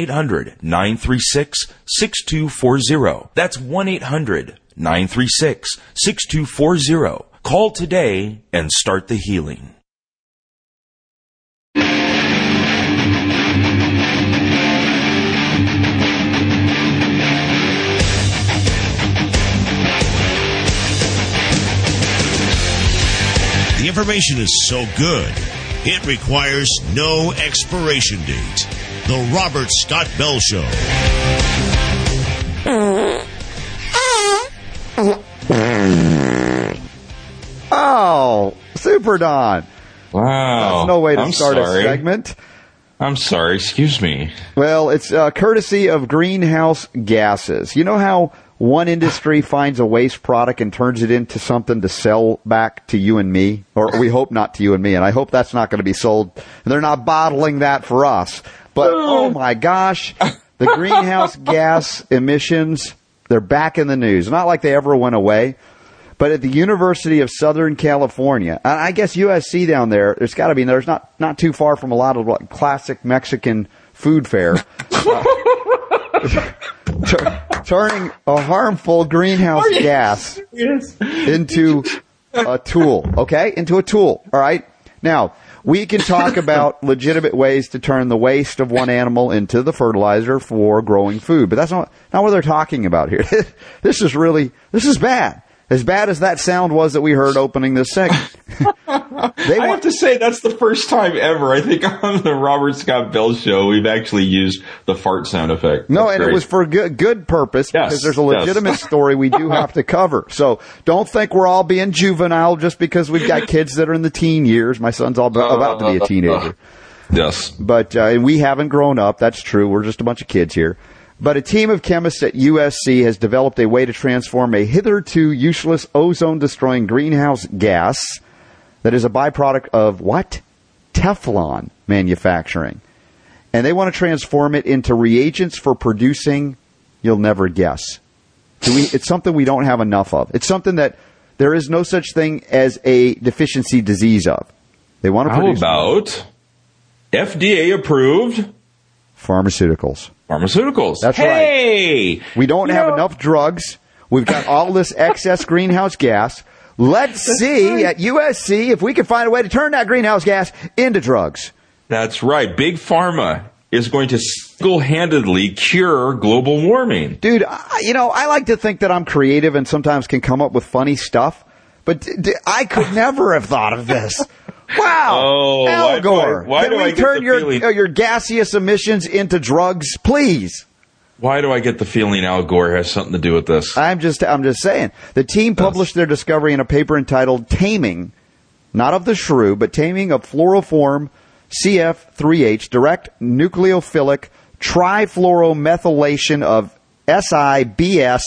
1-800-936-6240. That's 1-800-936-6240. Call today and start the healing. information is so good, it requires no expiration date. The Robert Scott Bell Show. Oh, Super Don. Wow. That's no way to start a segment. I'm sorry. Excuse me. Well, it's courtesy of greenhouse gases. You know how one industry finds a waste product and turns it into something to sell back to you and me? Or we hope not to you and me, and I hope that's not going to be sold. They're not bottling that for us. But, oh my gosh, the greenhouse gas emissions, they're back in the news. Not like they ever went away. But at the University of Southern California, and I guess USC down there, there's not too far from a lot of classic Mexican food fare. Turning a harmful greenhouse gas into a tool, okay? Into a tool, all right? Now, we can talk about legitimate ways to turn the waste of one animal into the fertilizer for growing food, but that's not what they're talking about here. This is bad. As bad as that sound was that we heard opening this segment. I have to say, that's the first time ever, I think, on the Robert Scott Bell Show, we've actually used the fart sound effect. No, and it was for good purpose, because there's a legitimate story we do have to cover. So don't think we're all being juvenile just because we've got kids that are in the teen years. My son's about to be a teenager. Yes. But we haven't grown up. That's true. We're just a bunch of kids here. But a team of chemists at USC has developed a way to transform a hitherto useless ozone-destroying greenhouse gas that is a byproduct of what? Teflon manufacturing. And they want to transform it into reagents for producing, you'll never guess. It's something we don't have enough of. It's something that there is no such thing as a deficiency disease of. They want to produce. How about FDA approved pharmaceuticals? That's right. We don't have enough drugs. We've got all this excess greenhouse gas. Let's see at USC if we can find a way to turn that greenhouse gas into drugs. That's right. Big Pharma is going to single-handedly cure global warming. Dude, I like to think that I'm creative and sometimes can come up with funny stuff, but I could never have thought of this. Wow. Al Gore. Why can we turn your gaseous emissions into drugs, please? Why do I get the feeling Al Gore has something to do with this? I'm just saying. The team published their discovery in a paper entitled Taming, not of the shrew, but Taming of Fluoroform CF3H, direct nucleophilic trifluoromethylation of SIBS,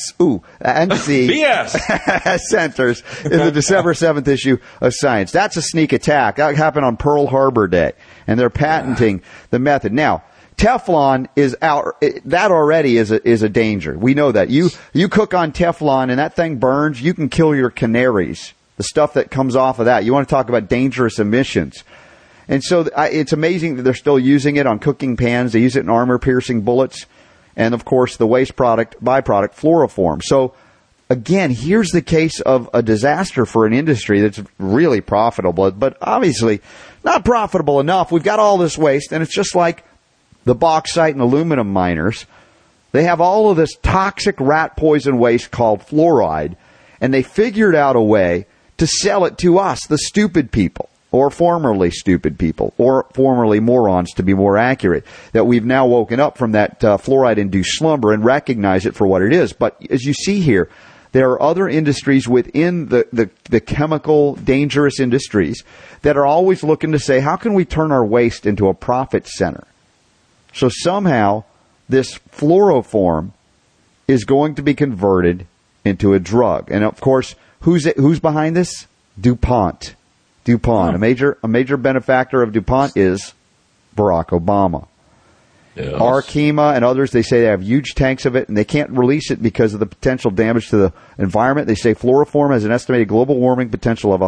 NC BS centers in the December 7th issue of Science. That's a sneak attack. That happened on Pearl Harbor Day, and they're patenting the method. Now, Teflon is out. That already is a danger. We know that. You cook on Teflon and that thing burns, you can kill your canaries. The stuff that comes off of that. You want to talk about dangerous emissions. And so it's amazing that they're still using it on cooking pans. They use it in armor-piercing bullets. And, of course, the waste byproduct, fluoroform. So, again, here's the case of a disaster for an industry that's really profitable, but obviously not profitable enough. We've got all this waste, and it's just like the bauxite and aluminum miners. They have all of this toxic rat poison waste called fluoride, and they figured out a way to sell it to us, the stupid people. Or formerly stupid people, or formerly morons, to be more accurate, that we've now woken up from that fluoride-induced slumber and recognize it for what it is. But as you see here, there are other industries within the chemical, dangerous industries that are always looking to say, how can we turn our waste into a profit center? So somehow, this fluoroform is going to be converted into a drug. And, of course, who's behind this? DuPont. A major benefactor of DuPont is Barack Obama. Yes. Arkema and others, they say they have huge tanks of it, and they can't release it because of the potential damage to the environment. They say fluoroform has an estimated global warming potential of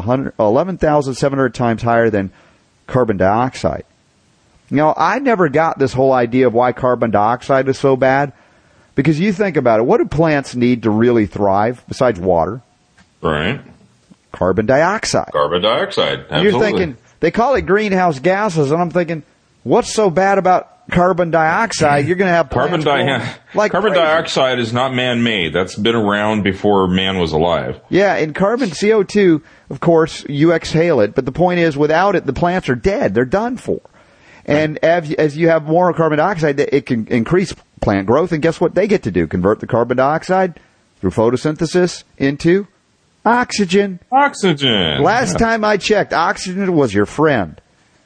11,700 times higher than carbon dioxide. Now, I never got this whole idea of why carbon dioxide is so bad, because you think about it, what do plants need to really thrive besides water? Right. Carbon dioxide. Absolutely. You're thinking, they call it greenhouse gases, and I'm thinking, What's so bad about carbon dioxide? You're going to have carbon dioxide is not man-made. That's been around before man was alive. Yeah, and carbon CO2, of course, you exhale it, but the point is, without it, the plants are dead. They're done for. And as you have more carbon dioxide, it can increase plant growth, and guess what they get to do? Convert the carbon dioxide through photosynthesis into oxygen. Oxygen. Last time I checked, oxygen was your friend.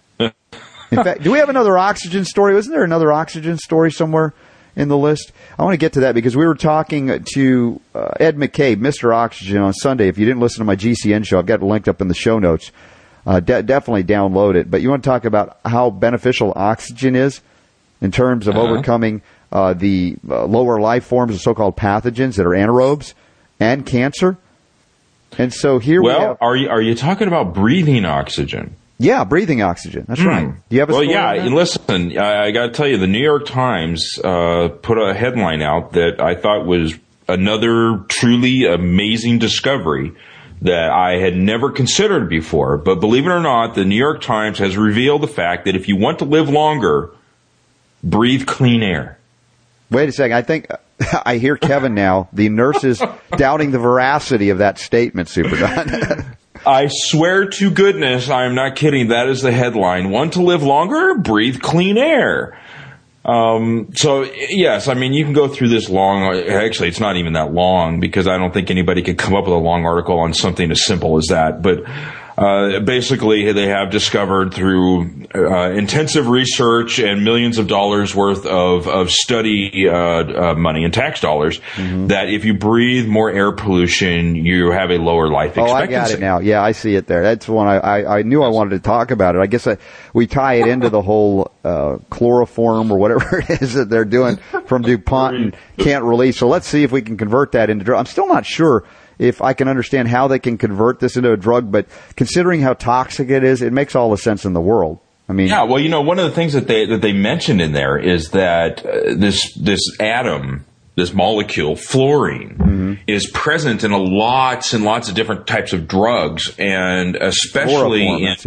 In fact, do we have another oxygen story? Wasn't there another oxygen story somewhere in the list? I want to get to that because we were talking to Ed McCabe, Mr. Oxygen, on Sunday. If you didn't listen to my GCN show, I've got it linked up in the show notes. Definitely download it. But you want to talk about how beneficial oxygen is in terms of overcoming the lower life forms of so-called pathogens that are anaerobes and cancer. And so here we have... are you talking about breathing oxygen? Yeah, breathing oxygen. That's right. Do you have a story on that? Listen, I got to tell you, the New York Times put a headline out that I thought was another truly amazing discovery that I had never considered before. But believe it or not, the New York Times has revealed the fact that if you want to live longer, breathe clean air. Wait a second. I think I hear Kevin now. The nurse is doubting the veracity of that statement, Super. I swear to goodness, I am not kidding. That is the headline. Want to live longer? Breathe clean air. So, yes, I mean, you can go through this long. Actually, it's not even that long because I don't think anybody could come up with a long article on something as simple as that. But basically, they have discovered through intensive research and millions of dollars worth of study money and tax dollars that if you breathe more air pollution, you have a lower life expectancy. Oh, I got it now. Yeah, I see it there. That's one I knew I wanted to talk about it. I guess we tie it into the whole chloroform or whatever it is that they're doing from DuPont and can't release. So let's see if we can convert that into drug. I'm still not sure if I can understand how they can convert this into a drug, but considering how toxic it is, it makes all the sense in the world. I mean, yeah. Well, one of the things that they mentioned in there is that this atom, this molecule, fluorine, is present in lots and lots of different types of drugs, and especially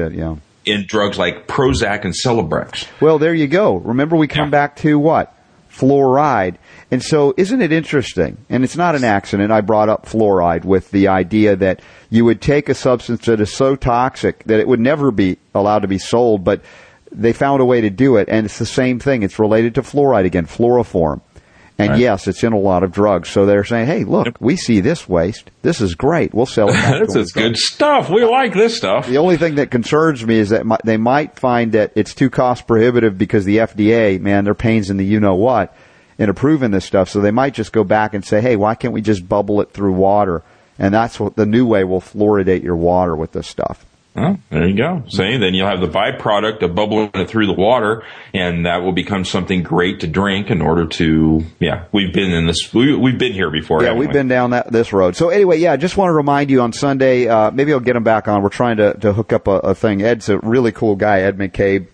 in drugs like Prozac and Celebrex. Well, there you go. Remember, we come back to what? Fluoride. And so isn't it interesting, and it's not an accident, I brought up fluoride with the idea that you would take a substance that is so toxic that it would never be allowed to be sold, but they found a way to do it, and it's the same thing. It's related to fluoride again, fluoroform. And yes, it's in a lot of drugs. So they're saying, hey, look, we see this waste. This is great. We'll sell it back. This is good stuff. We like this stuff. The only thing that concerns me is that they might find that it's too cost prohibitive because the FDA, man, they're pains in the you-know-what in approving this stuff. So they might just go back and say, hey, why can't we just bubble it through water? And that's what the new way will fluoridate your water with this stuff. Well, there you go. See, then you'll have the byproduct of bubbling it through the water, and that will become something great to drink in order to, we've been in this, we've been here before. Yeah, we've been down this road. So anyway, I just want to remind you on Sunday, maybe I'll get him back on. We're trying to hook up a thing. Ed's a really cool guy, Ed McCabe.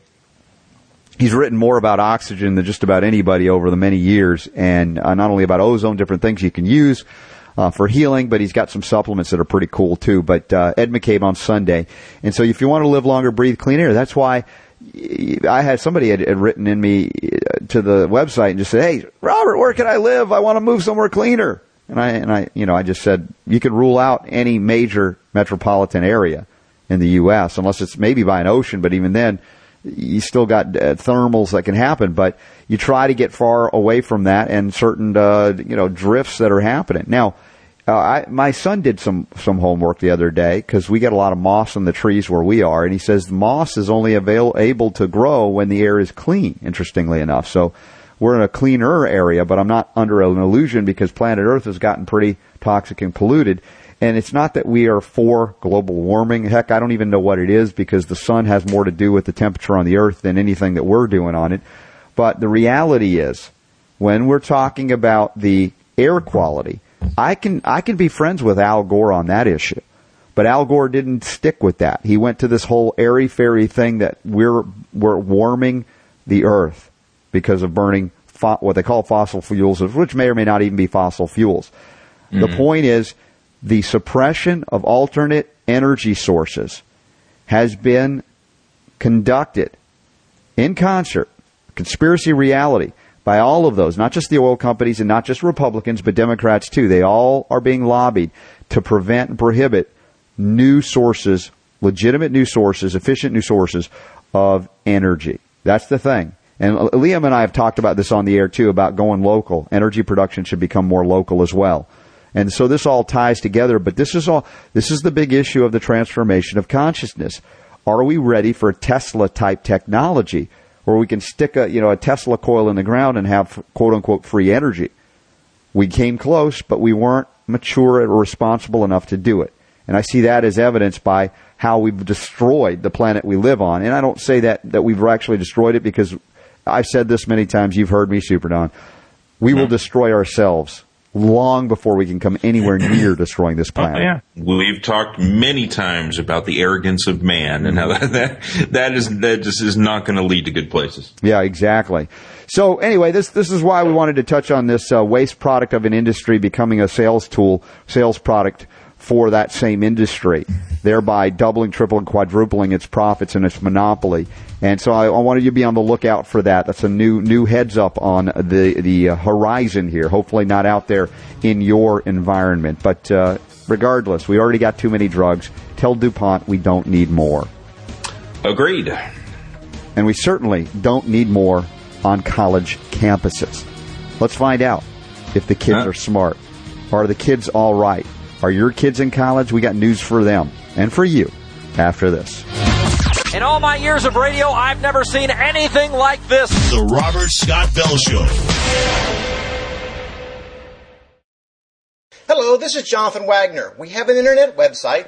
He's written more about oxygen than just about anybody over the many years, and not only about ozone, different things you can use for healing, but he's got some supplements that are pretty cool too. But Ed McCabe on Sunday. And so if you want to live longer, breathe clean air. That's why I had somebody had written in me to the website and just said, hey, Robert, where can I live? I want to move somewhere cleaner. And I just said, you could rule out any major metropolitan area in the U.S. unless it's maybe by an ocean, but even then, you still got thermals that can happen, but you try to get far away from that and certain, drifts that are happening. Now, my son did some homework the other day because we get a lot of moss in the trees where we are, and he says moss is only able to grow when the air is clean, interestingly enough. So we're in a cleaner area, but I'm not under an illusion because planet Earth has gotten pretty toxic and polluted. And it's not that we are for global warming. Heck, I don't even know what it is because the sun has more to do with the temperature on the earth than anything that we're doing on it. But the reality is, when we're talking about the air quality, I can be friends with Al Gore on that issue. But Al Gore didn't stick with that. He went to this whole airy-fairy thing that we're warming the earth because of burning what they call fossil fuels, which may or may not even be fossil fuels. Mm-hmm. The point is, the suppression of alternate energy sources has been conducted in concert, conspiracy reality, by all of those, not just the oil companies and not just Republicans, but Democrats too. They all are being lobbied to prevent and prohibit new sources, legitimate new sources, efficient new sources of energy. That's the thing. And Liam and I have talked about this on the air too, about going local. Energy production should become more local as well. And so this all ties together, but this is the big issue of the transformation of consciousness. Are we ready for a Tesla-type technology where we can stick a Tesla coil in the ground and have quote-unquote free energy? We came close, but we weren't mature or responsible enough to do it. And I see that as evidenced by how we've destroyed the planet we live on. And I don't say that we've actually destroyed it, because I've said this many times. You've heard me, Super Don. We will destroy ourselves long before we can come anywhere near destroying this planet. Oh, yeah. We've talked many times about the arrogance of man and how that just is not going to lead to good places. Yeah, exactly. So anyway, this is why we wanted to touch on this waste product of an industry becoming a sales product for that same industry, thereby doubling, tripling, quadrupling its profits and its monopoly. And so I wanted you to be on the lookout for that. That's a new heads up on the horizon here. Hopefully not out there in your environment. But regardless, we already got too many drugs. Tell DuPont we don't need more. Agreed. And we certainly don't need more on college campuses. Let's find out if the kids are smart. Are the kids all right? Are your kids in college? We got news for them and for you after this. In all my years of radio, I've never seen anything like this. The Robert Scott Bell Show. Hello, this is Jonathan Wagner. We have an internet website,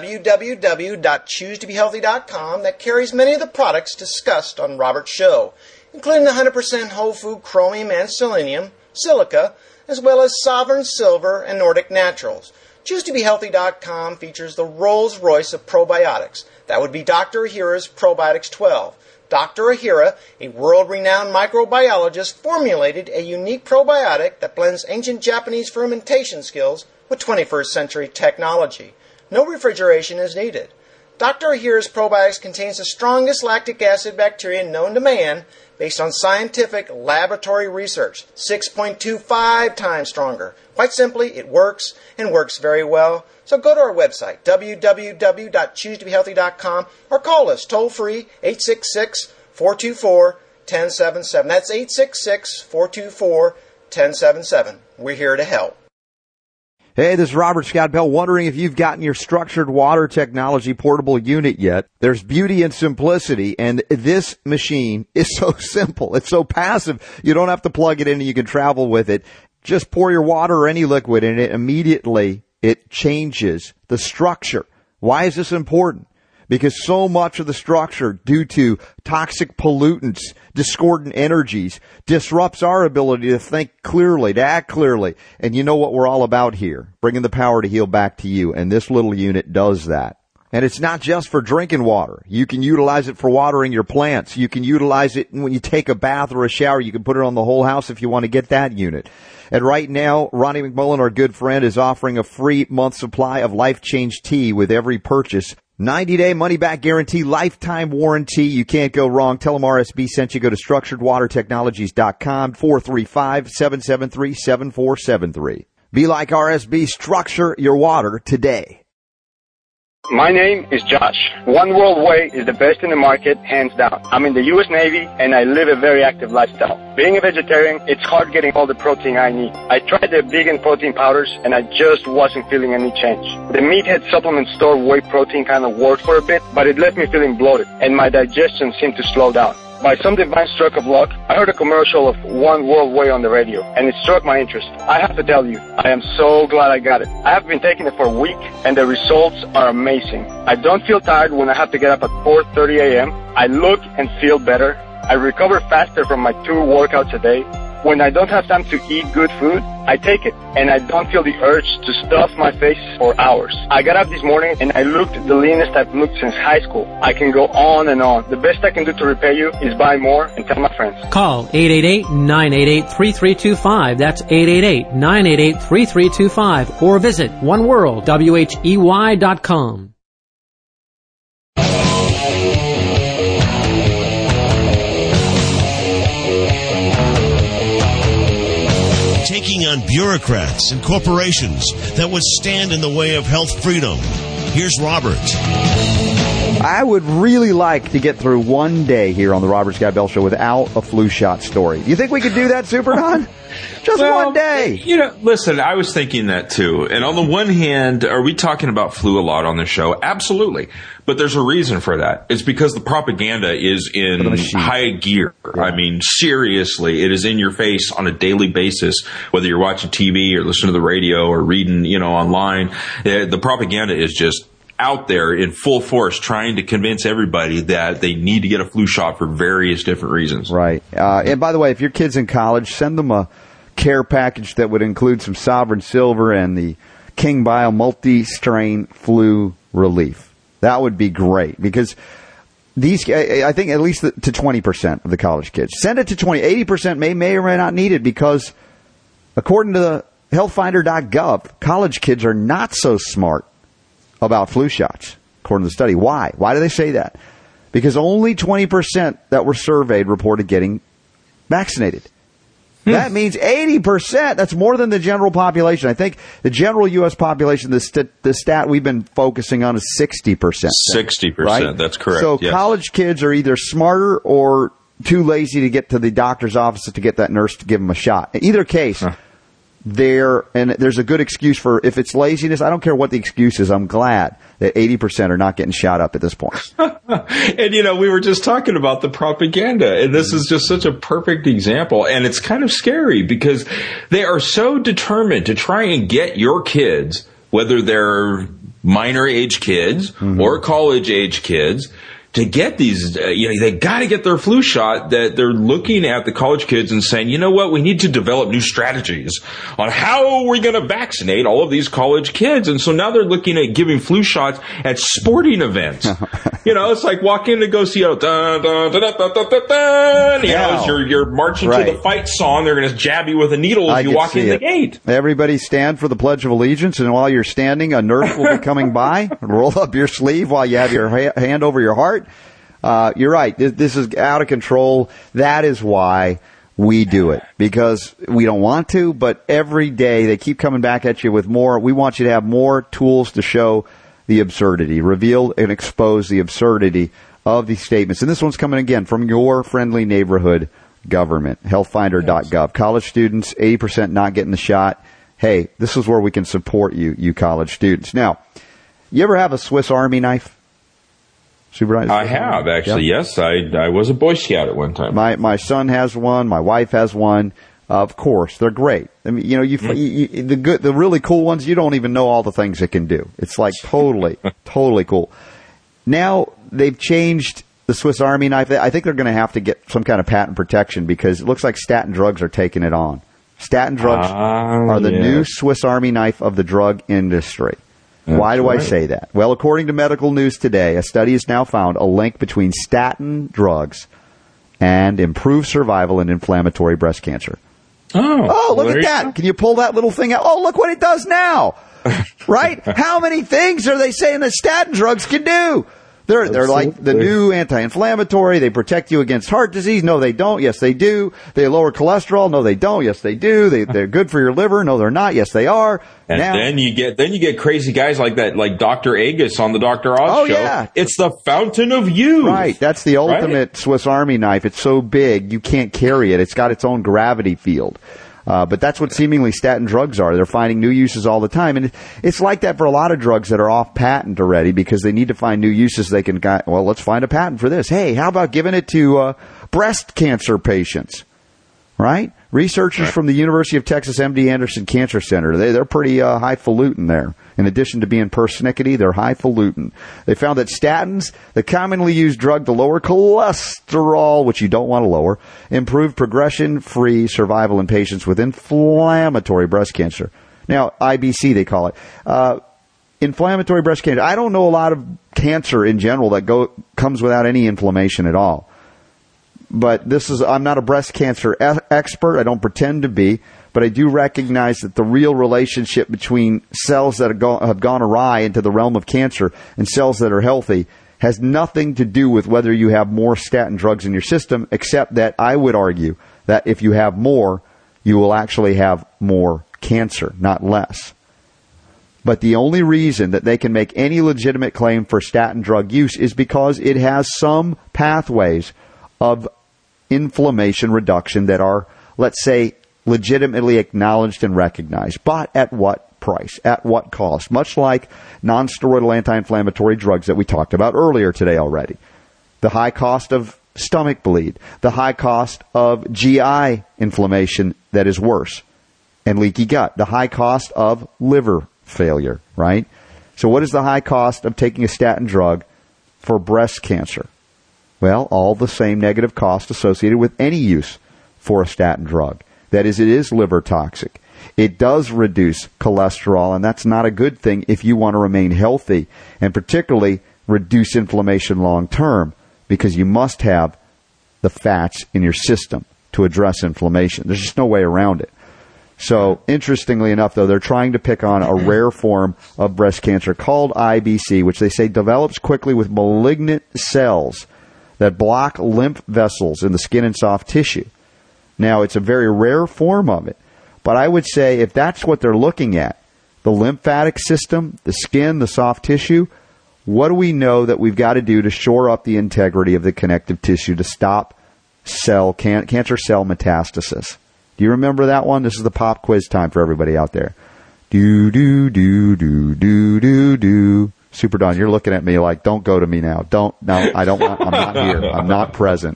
www.choosetobehealthy.com, that carries many of the products discussed on Robert's show, including the 100% whole food chromium and selenium, silica, as well as Sovereign Silver and Nordic Naturals. ChooseToBeHealthy.com features the Rolls-Royce of probiotics. That would be Dr. Ahira's Probiotics 12. Dr. Ahira, a world-renowned microbiologist, formulated a unique probiotic that blends ancient Japanese fermentation skills with 21st century technology. No refrigeration is needed. Dr. Ahira's Probiotics contains the strongest lactic acid bacteria known to man, based on scientific laboratory research, 6.25 times stronger. Quite simply, it works, and works very well. So go to our website, www.choosetobehealthy.com, or call us toll-free, 866-424-1077. That's 866-424-1077. We're here to help. Hey, this is Robert Scott Bell, wondering if you've gotten your structured water technology portable unit yet. There's beauty in simplicity, and this machine is so simple. It's so passive. You don't have to plug it in and you can travel with it. Just pour your water or any liquid in it. Immediately, it changes the structure. Why is this important? Because so much of the structure, due to toxic pollutants, discordant energies, disrupts our ability to think clearly, to act clearly. And you know what we're all about here, bringing the power to heal back to you. And this little unit does that. And it's not just for drinking water. You can utilize it for watering your plants. You can utilize it when you take a bath or a shower. You can put it on the whole house if you want to get that unit. And right now, Ronnie McMullen, our good friend, is offering a free month supply of Life Change Tea with every purchase. 90-day money-back guarantee, lifetime warranty. You can't go wrong. Tell them RSB sent you. Go to structuredwatertechnologies.com, 435-773-7473. Be like RSB. Structure your water today. My name is Josh. One World Way is the best in the market, hands down. I'm in the U.S. Navy, and I live a very active lifestyle. Being a vegetarian, it's hard getting all the protein I need. I tried the vegan protein powders, and I just wasn't feeling any change. The Meathead supplement store whey protein kind of worked for a bit, but it left me feeling bloated, and my digestion seemed to slow down. By some divine stroke of luck, I heard a commercial of One World Way on the radio, and it struck my interest. I have to tell you, I am so glad I got it. I have been taking it for a week, and the results are amazing. I don't feel tired when I have to get up at 4:30 a.m. I look and feel better. I recover faster from my 2 workouts a day. When I don't have time to eat good food, I take it, and I don't feel the urge to stuff my face for hours. I got up this morning, and I looked the leanest I've looked since high school. I can go on and on. The best I can do to repay you is buy more and tell my friends. Call 888-988-3325. That's 888-988-3325. Or visit oneworldwhey.com. on bureaucrats and corporations that would stand in the way of health freedom. Here's Robert. I would really like to get through one day here on the Robert Scott Bell Show without a flu shot story. You think we could do that, Super Don? Just one day. You know, listen, I was thinking that too. And on the one hand, are we talking about flu a lot on the show? Absolutely. But there's a reason for that. It's because the propaganda is in high gear. Yeah. I mean, seriously, it is in your face on a daily basis, whether you're watching TV or listening to the radio or reading, online. The propaganda is just out there in full force trying to convince everybody that they need to get a flu shot for various different reasons. Right. And by the way, if your kid's in college, send them a care package that would include some Sovereign Silver and the King Bio multi-strain flu relief. That would be great because these, I think at least to 20% of the college kids. Send it to 80% may or may not need it because according to the healthfinder.gov, college kids are not so smart about flu shots, according to the study. Why? Why do they say that? Because only 20% that were surveyed reported getting vaccinated. That means 80%. That's more than the general population. I think the general U.S. population, the stat we've been focusing on is 60%. 60%, right? That's correct. So yes. College kids are either smarter or too lazy to get to the doctor's office to get that nurse to give them a shot. In either case, there's a good excuse for, if it's laziness, I don't care what the excuse is, I'm glad that 80% are not getting shot up at this point. And, we were just talking about the propaganda, and this is just such a perfect example, and it's kind of scary because they are so determined to try and get your kids, whether they're minor age kids or college age kids, to get these, they got to get their flu shot, that they're looking at the college kids and saying, you know what, we need to develop new strategies on how we're going to vaccinate all of these college kids. And so now they're looking at giving flu shots at sporting events. It's like walk in to go see as you're marching to the fight song, they're going to jab you with a needle as you walk in the gate. Everybody stand for the Pledge of Allegiance, and while you're standing, a nurse will be coming by, roll up your sleeve while you have your hand over your heart. You're right. This is out of control. That is why we do it, because we don't want to, but every day they keep coming back at you with more. We want you to have more tools to show the absurdity, reveal and expose the absurdity of these statements. And this one's coming again from your friendly neighborhood government, healthfinder.gov. College students, 80% not getting the shot. Hey, this is where we can support you college students. Now, you ever have a Swiss Army knife? I have, actually. Yeah. Yes, I was a Boy Scout at one time. My son has one. My wife has one. Of course, they're great. I mean, the really cool ones, you don't even know all the things it can do. It's like totally cool. Now they've changed the Swiss Army knife. I think they're going to have to get some kind of patent protection because it looks like statin drugs are taking it on. Statin drugs are the new Swiss Army knife of the drug industry. Why do I say that? Well, according to Medical News Today, a study has now found a link between statin drugs and improved survival in inflammatory breast cancer. Oh, look at that. Can you pull that little thing out? Oh, look what it does now. Right? How many things are they saying that statin drugs can do? They're like the new anti-inflammatory. They protect you against heart disease. No, they don't. Yes, they do. They lower cholesterol. No, they don't. Yes, they do. They're good for your liver. No, they're not. Yes, they are. And then you get crazy guys like that, like Dr. Agus on the Dr. Oz show. Yeah. It's the fountain of youth. Right. That's the ultimate Swiss Army knife. It's so big you can't carry it. It's got its own gravity field. But that's what seemingly statin drugs are. They're finding new uses all the time. And it's like that for a lot of drugs that are off patent already because they need to find new uses. They can, let's find a patent for this. Hey, how about giving it to breast cancer patients? Right? Researchers from the University of Texas MD Anderson Cancer Center, they're pretty highfalutin there. In addition to being persnickety, they're highfalutin. They found that statins, the commonly used drug to lower cholesterol, which you don't want to lower, improved progression-free survival in patients with inflammatory breast cancer. Now, IBC they call it. Inflammatory breast cancer. I don't know a lot of cancer in general that comes without any inflammation at all. But I'm not a breast cancer expert. I don't pretend to be. But I do recognize that the real relationship between cells that have gone awry into the realm of cancer and cells that are healthy has nothing to do with whether you have more statin drugs in your system, except that I would argue that if you have more, you will actually have more cancer, not less. But the only reason that they can make any legitimate claim for statin drug use is because it has some pathways of inflammation reduction that are, let's say, legitimately acknowledged and recognized. But at what price? At what cost? Much like non-steroidal anti-inflammatory drugs that we talked about earlier today already. The high cost of stomach bleed, the high cost of GI inflammation that is worse, and leaky gut, the high cost of liver failure, right? So what is the high cost of taking a statin drug for breast cancer? Well, all the same negative cost associated with any use for a statin drug. That is, it is liver toxic. It does reduce cholesterol, and that's not a good thing if you want to remain healthy, and particularly reduce inflammation long term, because you must have the fats in your system to address inflammation. There's just no way around it. So, interestingly enough, though, they're trying to pick on a rare form of breast cancer called IBC, which they say develops quickly with malignant cells that block lymph vessels in the skin and soft tissue. Now, it's a very rare form of it, but I would say if that's what they're looking at, the lymphatic system, the skin, the soft tissue, what do we know that we've got to do to shore up the integrity of the connective tissue to stop cancer cell metastasis? Do you remember that one? This is the pop quiz time for everybody out there. Do, do, do, do, do, do, do. Super Don, you're looking at me like, don't go to me now. No, I don't want, I'm not here. I'm not present.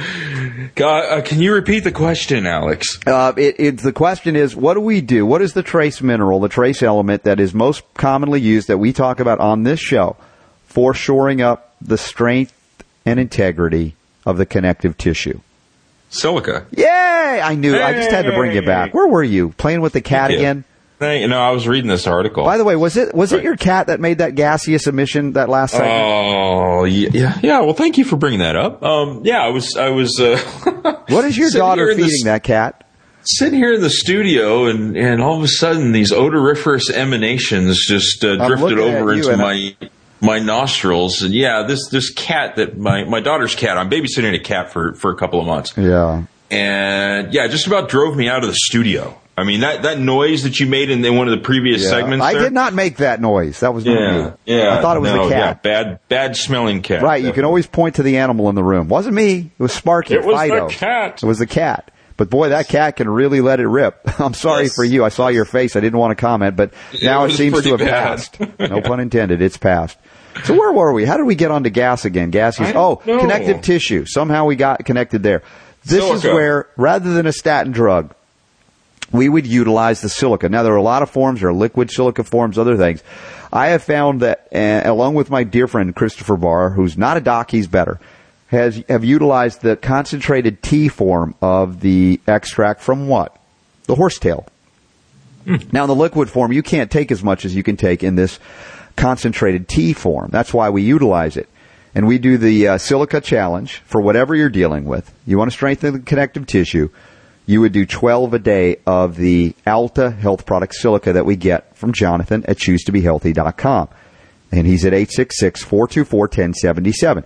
Can you repeat the question, Alex? The question is, what do we do? What is the trace mineral, the trace element that is most commonly used that we talk about on this show for shoring up the strength and integrity of the connective tissue? Silica. Yay! I knew. Hey. I just had to bring you back. Where were you? Playing with the cat again? No, I was reading this article. By the way, was it your cat that made that gaseous emission that last segment? Oh, yeah. Well, thank you for bringing that up. I was. What is your daughter feeding that cat? Sitting here in the studio, and all of a sudden, these odoriferous emanations just drifted over into my nostrils. And this cat that my daughter's cat. I'm babysitting a cat for a couple of months. Yeah. And it just about drove me out of the studio. I mean, that noise that you made in one of the previous segments I did not make that noise. That was not me. Yeah. I thought it was a cat. Yeah, bad smelling cat. Right, you can always point to the animal in the room. Wasn't me. It was Sparky. It was Fido. the cat. It was the cat. But boy, that cat can really let it rip. I'm sorry for you. I saw your face. I didn't want to comment, but now it seems to have passed. No pun intended. It's passed. So where were we? How did we get onto gas again? Connective tissue. Somehow we got connected there. This is where, rather than a statin drug, we would utilize the silica. Now, there are a lot of forms. There are liquid silica forms, other things. I have found that, along with my dear friend Christopher Barr, who's not a doc, he's better, have utilized the concentrated tea form of the extract from what? The horsetail. Now, in the liquid form, you can't take as much as you can take in this concentrated tea form. That's why we utilize it. And we do the silica challenge for whatever you're dealing with. You want to strengthen the connective tissue. You would do 12 a day of the Alta Health Product Silica that we get from Jonathan at ChooseToBeHealthy.com. And he's at 866-424-1077.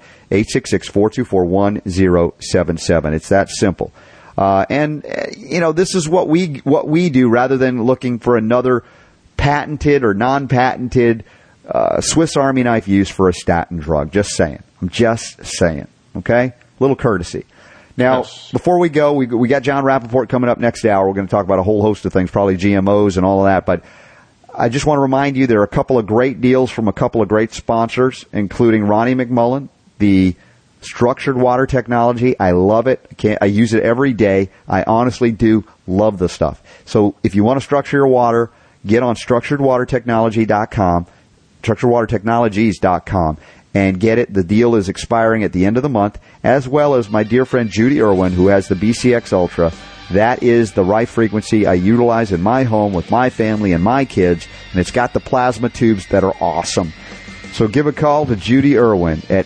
866-424-1077. It's that simple. This is what we do rather than looking for another patented or non-patented Swiss Army knife use for a statin drug. Just saying. I'm just saying. Okay? Little courtesy. Now, before we go, we got John Rappaport coming up next hour. We're going to talk about a whole host of things, probably GMOs and all of that. But I just want to remind you there are a couple of great deals from a couple of great sponsors, including Ronnie McMullen, the structured water technology. I love it. I use it every day. I honestly do love the stuff. So if you want to structure your water, get on structuredwatertechnology.com, structuredwatertechnologies.com. And get it. The deal is expiring at the end of the month, as well as my dear friend Judy Irwin, who has the BCX Ultra. That is the right frequency I utilize in my home with my family and my kids, and it's got the plasma tubes that are awesome. So give a call to Judy Irwin at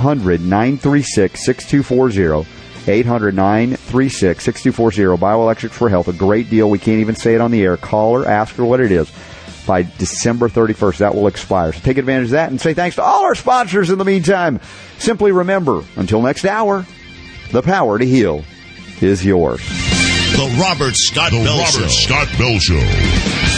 800-936-6240, 800-936-6240, Bioelectrics for Health, a great deal. We can't even say it on the air. Call her, ask her what it is. By December 31st, that will expire. So take advantage of that and say thanks to all our sponsors in the meantime. Simply remember, until next hour, the power to heal is yours. The Robert Scott Bell Show. Scott Bell Show.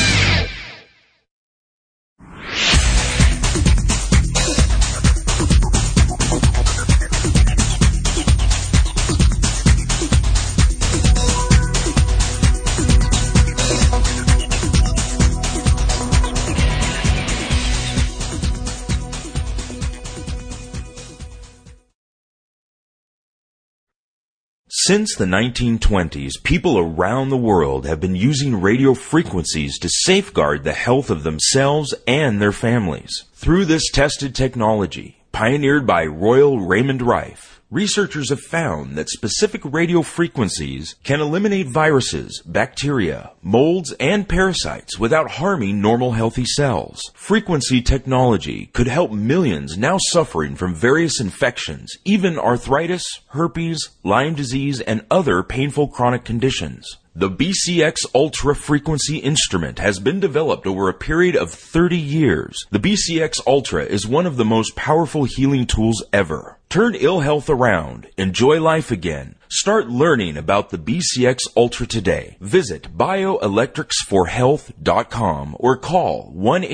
Since the 1920s, people around the world have been using radio frequencies to safeguard the health of themselves and their families. Through this tested technology, pioneered by Royal Raymond Rife, researchers have found that specific radio frequencies can eliminate viruses, bacteria, molds, and parasites without harming normal healthy cells. Frequency technology could help millions now suffering from various infections, even arthritis, herpes, Lyme disease, and other painful chronic conditions. The BCX Ultra frequency instrument has been developed over a period of 30 years. The BCX Ultra is one of the most powerful healing tools ever. Turn ill health around. Enjoy life again. Start learning about the BCX Ultra today. Visit bioelectricsforhealth.com or call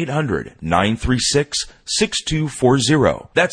1-800-936-6240. That's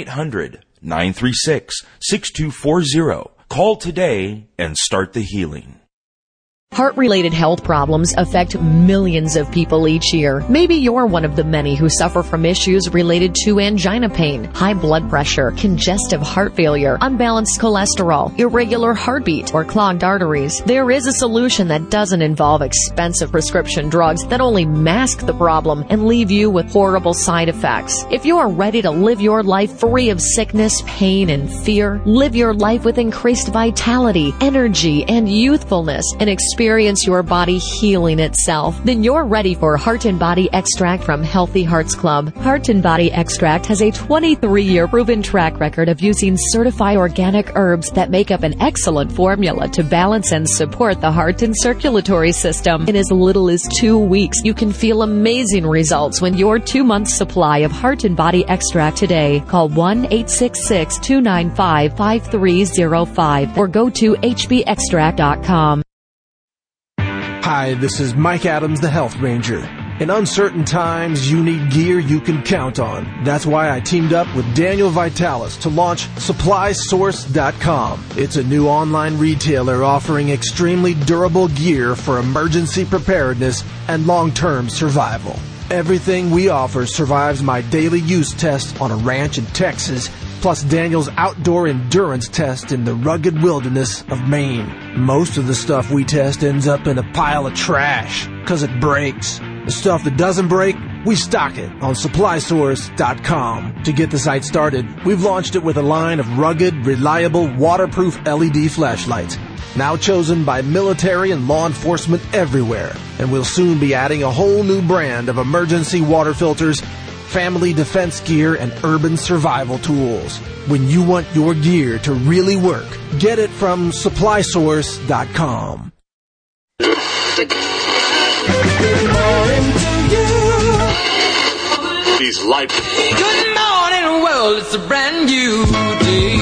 1-800-936-6240. Call today and start the healing. Heart-related health problems affect millions of people each year. Maybe you're one of the many who suffer from issues related to angina pain, high blood pressure, congestive heart failure, unbalanced cholesterol, irregular heartbeat, or clogged arteries. There is a solution that doesn't involve expensive prescription drugs that only mask the problem and leave you with horrible side effects. If you are ready to live your life free of sickness, pain, and fear, live your life with increased vitality, energy, and youthfulness, and experience your body healing itself, then you're ready for Heart and Body Extract from Healthy Hearts Club. Heart and Body Extract has a 23-year proven track record of using certified organic herbs that make up an excellent formula to balance and support the heart and circulatory system. In as little as 2 weeks, you can feel amazing results when your 2-month supply of Heart and Body Extract today. Call 1-866-295-5305 or go to hbextract.com. Hi, this is Mike Adams, the Health Ranger. In uncertain times, you need gear you can count on. That's why I teamed up with Daniel Vitalis to launch SupplySource.com. It's a new online retailer offering extremely durable gear for emergency preparedness and long-term survival. Everything we offer survives my daily use test on a ranch in Texas, plus Daniel's outdoor endurance test in the rugged wilderness of Maine. Most of the stuff we test ends up in a pile of trash, 'cause it breaks. The stuff that doesn't break, we stock it on SupplySource.com. To get the site started, we've launched it with a line of rugged, reliable, waterproof LED flashlights, now chosen by military and law enforcement everywhere. And we'll soon be adding a whole new brand of emergency water filters, family defense gear, and urban survival tools. When you want your gear to really work, get it from SupplySource.com. Good morning to you. These light. Good morning, world. It's a brand new day.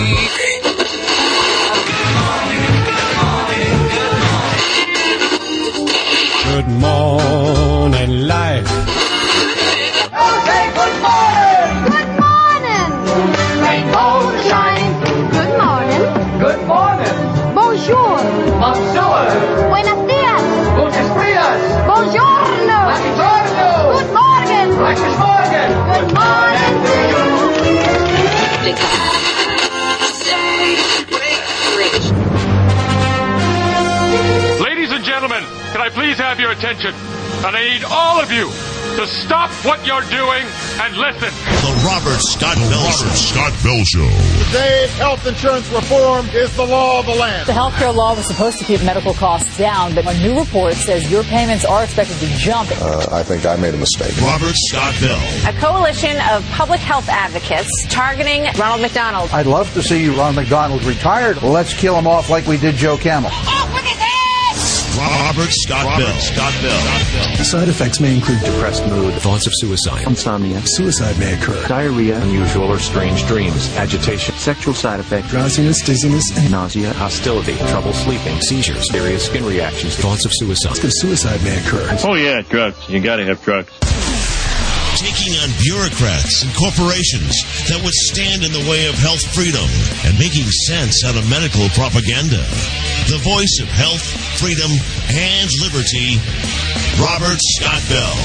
Good morning, life. Okay, good morning. Good morning. Rainbows shine. Good morning. Good morning. Bonjour. Bonjour. Buenos dias. Buenos dias. Buongiorno. Buongiorno. Good morning. Guten Morgen. Good morning to you. Ladies and gentlemen, can I please have your attention? And I need all of you to stop what you're doing and listen. The Robert Scott Bell Show. Scott Bell Show. Today's health insurance reform is the law of the land. The health care law was supposed to keep medical costs down, but a new report says your payments are expected to jump. I think I made a mistake. Robert Scott Bell. A coalition of public health advocates targeting Ronald McDonald. I'd love to see Ronald McDonald retired. Let's kill him off like we did Joe Camel. Oh, look at this! Robert Scott Bell. The side effects may include depressed mood, thoughts of suicide, insomnia, suicide may occur, diarrhea, unusual or strange dreams, agitation, sexual side effects, drowsiness, dizziness, and nausea, hostility, trouble sleeping, seizures, serious skin reactions, thoughts of suicide. Suicide may occur. Oh yeah, drugs. You gotta have drugs. Taking on bureaucrats and corporations that would stand in the way of health freedom and making sense out of medical propaganda. The voice of health, freedom, and liberty, Robert Scott Bell.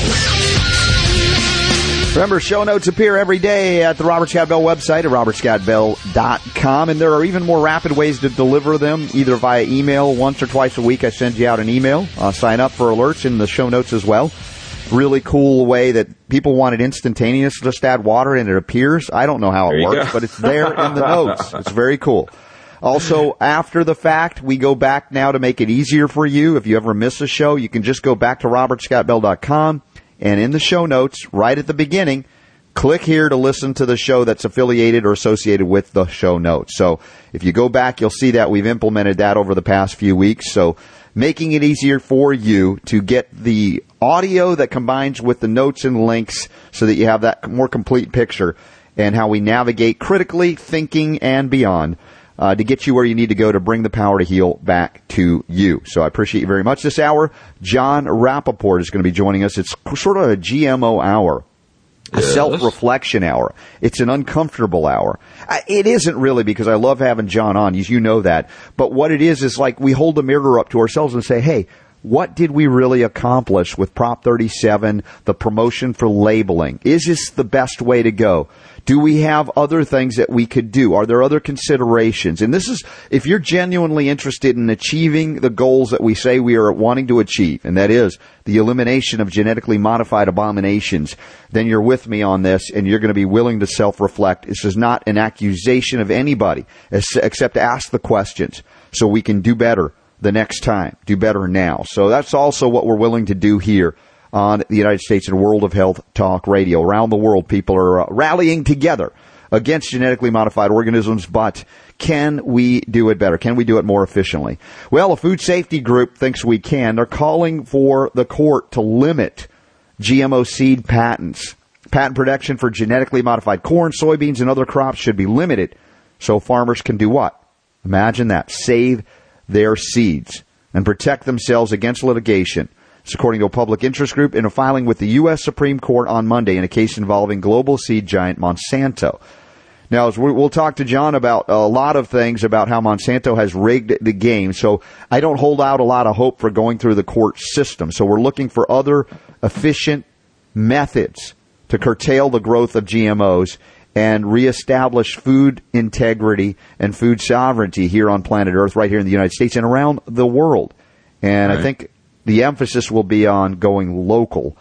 Remember, show notes appear every day at the Robert Scott Bell website at robertscottbell.com, and there are even more rapid ways to deliver them, either via email. Once or twice a week, I send you out an email. Sign up for alerts in the show notes as well. Really cool way that people want it instantaneous. Just add water and it appears. I don't know how it works, but it's there in the notes. It's very cool. Also, after the fact, we go back now to make it easier for you. If you ever miss a show, you can just go back to robertscottbell.com, and in the show notes, right at the beginning, click here to listen to the show that's affiliated or associated with the show notes. So if you go back, you'll see that we've implemented that over the past few weeks. So making it easier for you to get the audio that combines with the notes and links so that you have that more complete picture and how we navigate critically, thinking, and beyond to get you where you need to go to bring the power to heal back to you. So I appreciate you very much this hour. John Rappaport is going to be joining us. It's sort of a GMO hour. A self-reflection hour. It's an uncomfortable hour. It isn't really, because I love having John on. You know that. But what it is like we hold a mirror up to ourselves and say, hey, what did we really accomplish with Prop 37, the promotion for labeling? Is this the best way to go? Do we have other things that we could do? Are there other considerations? And this is, if you're genuinely interested in achieving the goals that we say we are wanting to achieve, and that is the elimination of genetically modified abominations, then you're with me on this, and you're going to be willing to self-reflect. This is not an accusation of anybody, except to ask the questions so we can do better the next time, do better now. So that's also what we're willing to do here on the United States and World of Health Talk Radio. Around the world, people are rallying together against genetically modified organisms, but can we do it better? Can we do it more efficiently? Well, a food safety group thinks we can. They're calling for the court to limit GMO seed patents. Patent protection for genetically modified corn, soybeans, and other crops should be limited so farmers can do what? Imagine that. Save their seeds and protect themselves against litigation. It's according to a public interest group in a filing with the U.S. Supreme Court on Monday in a case involving global seed giant Monsanto. Now, as we'll talk to John about a lot of things about how Monsanto has rigged the game, so I don't hold out a lot of hope for going through the court system. So we're looking for other efficient methods to curtail the growth of GMOs and reestablish food integrity and food sovereignty here on planet Earth, right here in the United States and around the world. And right. I think the emphasis will be on going local,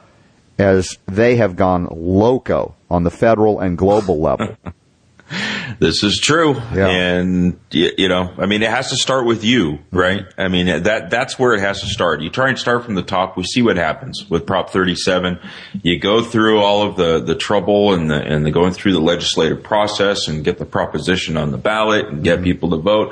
as they have gone loco on the federal and global level. This is true. Yeah. And, you know, I mean, it has to start with you, right? I mean, that's where it has to start. You try and start from the top. We see what happens with Prop 37. You go through all of the trouble and the going through the legislative process and get the proposition on the ballot and get people to vote.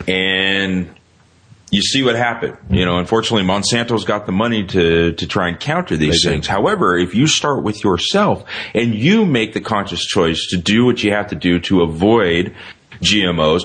And you see what happened. You know, unfortunately, Monsanto's got the money to try and counter these things. However, if you start with yourself and you make the conscious choice to do what you have to do to avoid GMOs,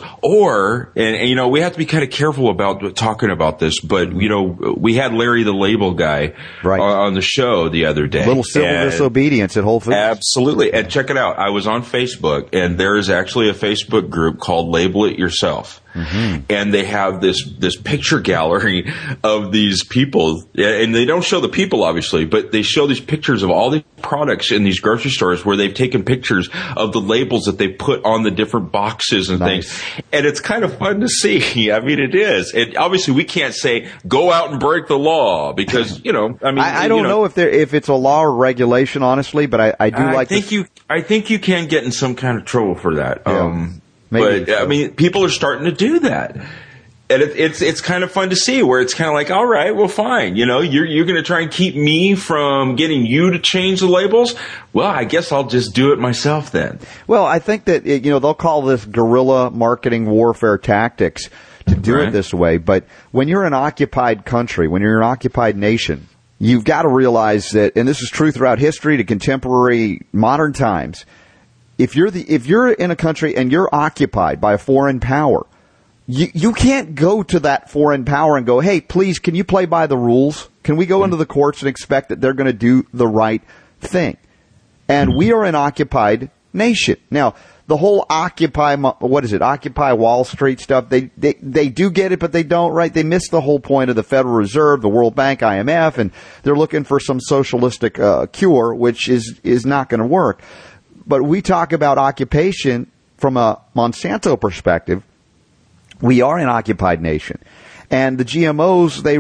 and you know, we have to be kind of careful about talking about this, but, you know, we had Larry the Label guy on the show the other day. A little civil disobedience at Whole Foods. Absolutely. And check it out. I was on Facebook, and there is actually a Facebook group called Label It Yourself. Mm-hmm. And they have this picture gallery of these people, and they don't show the people, obviously, but they show these pictures of all these products in these grocery stores where they've taken pictures of the labels that they put on the different boxes and things. And it's kind of fun to see. I mean, it is. And obviously, we can't say, go out and break the law because, you know, I mean, I don't know if it's a law or regulation, honestly, but I think you can get in some kind of trouble for that. Yeah. But, I mean, people are starting to do that. And it's kind of fun to see where it's kind of like, all right, well, fine. You know, you're going to try and keep me from getting you to change the labels. Well, I guess I'll just do it myself then. Well, I think that, they'll call this guerrilla marketing warfare tactics to do it this way. But when you're an occupied country, when you're an occupied nation, you've got to realize that, and this is true throughout history to contemporary modern times, if you're in a country and you're occupied by a foreign power, you can't go to that foreign power and go, hey, please, can you play by the rules? Can we go into the courts and expect that they're going to do the right thing? And we are an occupied nation. Now, the whole Occupy Wall Street stuff, they do get it, but they don't, right? They miss the whole point of the Federal Reserve, the World Bank, IMF, and they're looking for some socialistic cure, which is not going to work. But we talk about occupation from a Monsanto perspective. We are an occupied nation. And the GMOs, the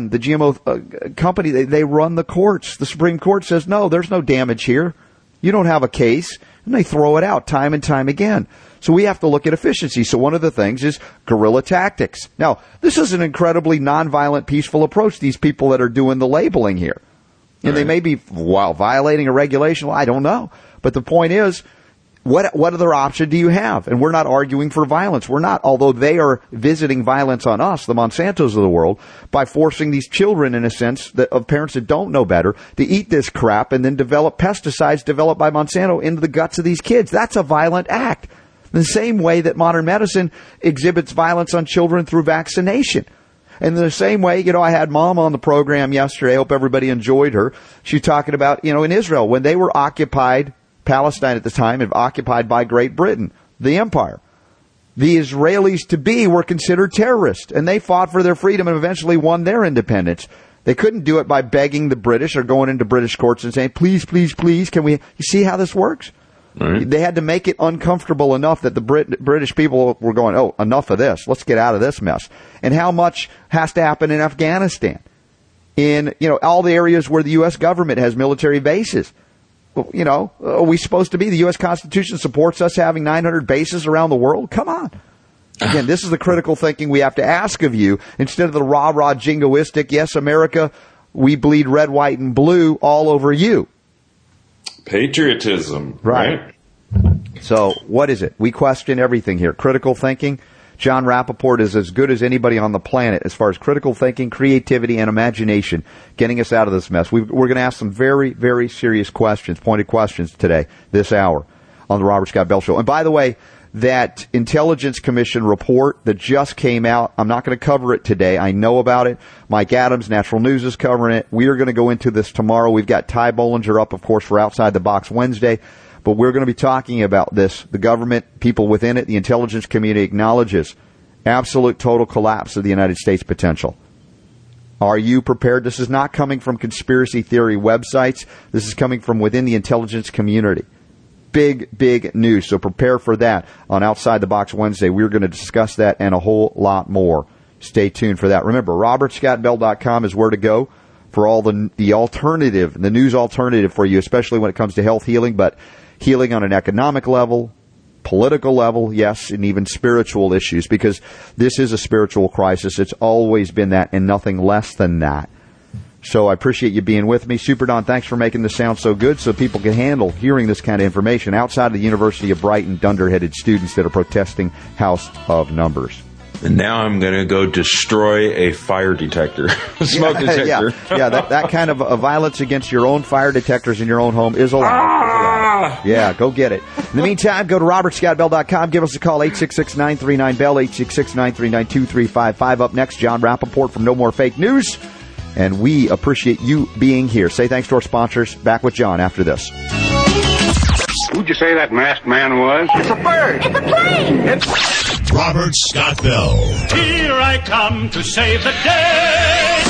GMO company, they run the courts. The Supreme Court says, no, there's no damage here. You don't have a case. And they throw it out time and time again. So we have to look at efficiency. So one of the things is guerrilla tactics. Now, this is an incredibly nonviolent, peaceful approach, these people that are doing the labeling here. And they may be, violating a regulation. Well, I don't know. But the point is, what other option do you have? And we're not arguing for violence. We're not, although they are visiting violence on us, the Monsantos of the world, by forcing these children, in a sense, of parents that don't know better, to eat this crap and then develop pesticides developed by Monsanto into the guts of these kids. That's a violent act. The same way that modern medicine exhibits violence on children through vaccination. And in the same way, I had Mom on the program yesterday. I hope everybody enjoyed her. She's talking about, in Israel, when they were occupied, Palestine at the time, and occupied by Great Britain, the empire. The Israelis-to-be were considered terrorists, and they fought for their freedom and eventually won their independence. They couldn't do it by begging the British or going into British courts and saying, please, please, please, you see how this works? Right. They had to make it uncomfortable enough that the British people were going, oh, enough of this. Let's get out of this mess. And how much has to happen in Afghanistan? In, all the areas where the U.S. government has military bases. Are we supposed to be? The U.S. Constitution supports us having 900 bases around the world? Come on. Again, this is the critical thinking we have to ask of you instead of the rah-rah jingoistic, yes, America, we bleed red, white, and blue all over you. Patriotism. Right. So what is it? We question everything here. Critical thinking. John Rappaport is as good as anybody on the planet as far as critical thinking, creativity, and imagination getting us out of this mess. We're going to ask some very, very serious questions, pointed questions today, this hour, on the Robert Scott Bell Show. And by the way, that Intelligence Commission report that just came out, I'm not going to cover it today. I know about it. Mike Adams, Natural News, is covering it. We are going to go into this tomorrow. We've got Ty Bollinger up, of course, for Outside the Box Wednesday. But we're going to be talking about this. The government, people within it, the intelligence community acknowledges absolute total collapse of the United States potential. Are you prepared? This is not coming from conspiracy theory websites. This is coming from within the intelligence community. Big, big news. So prepare for that on Outside the Box Wednesday. We're going to discuss that and a whole lot more. Stay tuned for that. Remember, robertscottbell.com is where to go for all the alternative, the news alternative for you, especially when it comes to health healing, but healing on an economic level, political level, yes, and even spiritual issues, because this is a spiritual crisis. It's always been that and nothing less than that. So I appreciate you being with me. Super Don, thanks for making this sound so good so people can handle hearing this kind of information outside of the University of Brighton dunderheaded students that are protesting House of Numbers. And now I'm going to go destroy a fire detector, smoke detector. Yeah, that kind of violence against your own fire detectors in your own home is allowed. Yeah, go get it. In the meantime, go to robertscottbell.com. Give us a call, 866-939-BELL, 866-939-2355. Up next, John Rappaport from No More Fake News. And we appreciate you being here. Say thanks to our sponsors. Back with John after this. Who'd you say that masked man was? It's a bird. It's a plane. It's Robert Scott Bell. Here I come to save the day.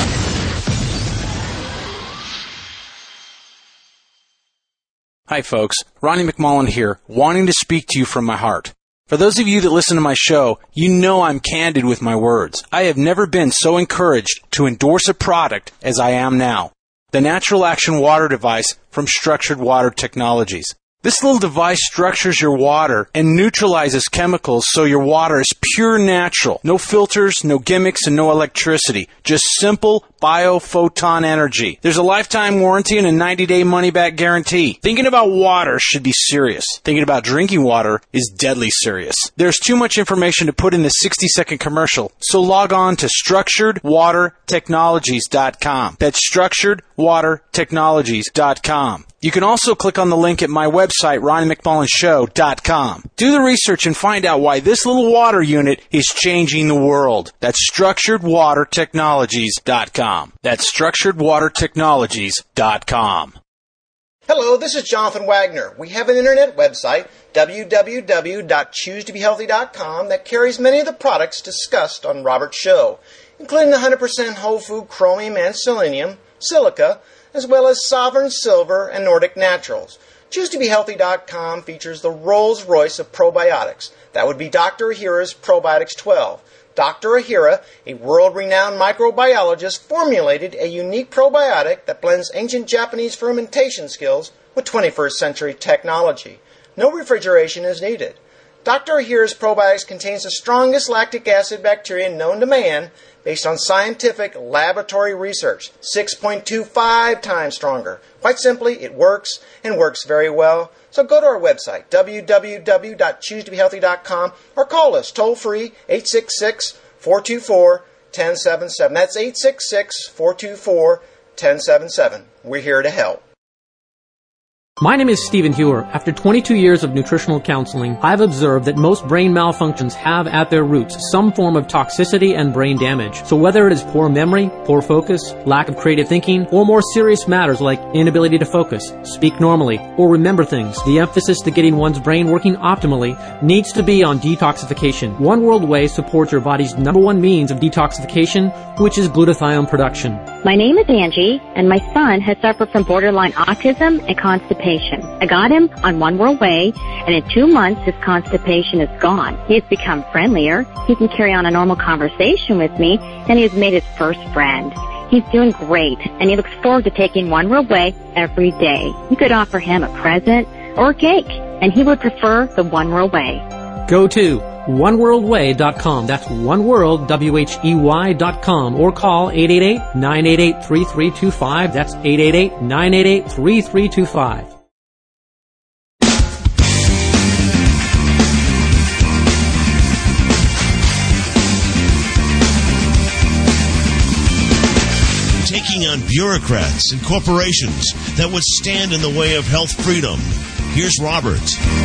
Hi, folks. Ronnie McMullen here, wanting to speak to you from my heart. For those of you that listen to my show, you know I'm candid with my words. I have never been so encouraged to endorse a product as I am now. The Natural Action Water Device from Structured Water Technologies. This little device structures your water and neutralizes chemicals so your water is pure natural. No filters, no gimmicks, and no electricity. Just simple biophoton energy. There's a lifetime warranty and a 90-day money-back guarantee. Thinking about water should be serious. Thinking about drinking water is deadly serious. There's too much information to put in the 60-second commercial, so log on to StructuredWaterTechnologies.com. That's StructuredWaterTechnologies.com. You can also click on the link at my website, RonnieMcMullenShow.com. Do the research and find out why this little water unit is changing the world. That's StructuredWaterTechnologies.com. That's StructuredWaterTechnologies.com. Hello, this is Jonathan Wagner. We have an internet website, www.ChooseToBeHealthy.com, that carries many of the products discussed on Robert's show, including the 100% whole food chromium and selenium, silica, as well as Sovereign Silver and Nordic Naturals. ChooseToBeHealthy.com features the Rolls-Royce of probiotics. That would be Dr. Ahira's Probiotics 12. Dr. Ahira, a world-renowned microbiologist, formulated a unique probiotic that blends ancient Japanese fermentation skills with 21st century technology. No refrigeration is needed. Dr. Ahira's Probiotics contains the strongest lactic acid bacteria known to man, based on scientific laboratory research, 6.25 times stronger. Quite simply, it works, and works very well. So go to our website, www.ChooseToBeHealthy.com, or call us toll-free, 866-424-1077. That's 866-424-1077. We're here to help. My name is Stephen Hewer. After 22 years of nutritional counseling, I've observed that most brain malfunctions have at their roots some form of toxicity and brain damage. So whether it is poor memory, poor focus, lack of creative thinking, or more serious matters like inability to focus, speak normally, or remember things, the emphasis to getting one's brain working optimally needs to be on detoxification. One World Whey supports your body's number one means of detoxification, which is glutathione production. My name is Angie, and my son has suffered from borderline autism and constipation. I got him on One World Whey, and in 2 months his constipation is gone. He has become friendlier, he can carry on a normal conversation with me, and he has made his first friend. He's doing great, and he looks forward to taking One World Whey every day. You could offer him a present or a cake, and he would prefer the One World Whey. Go to OneWorldWhey.com. That's OneWorld, WHEY.com, or call 888-988-3325. That's 888-988-3325. Taking on bureaucrats and corporations that would stand in the way of health freedom. Here's Robert.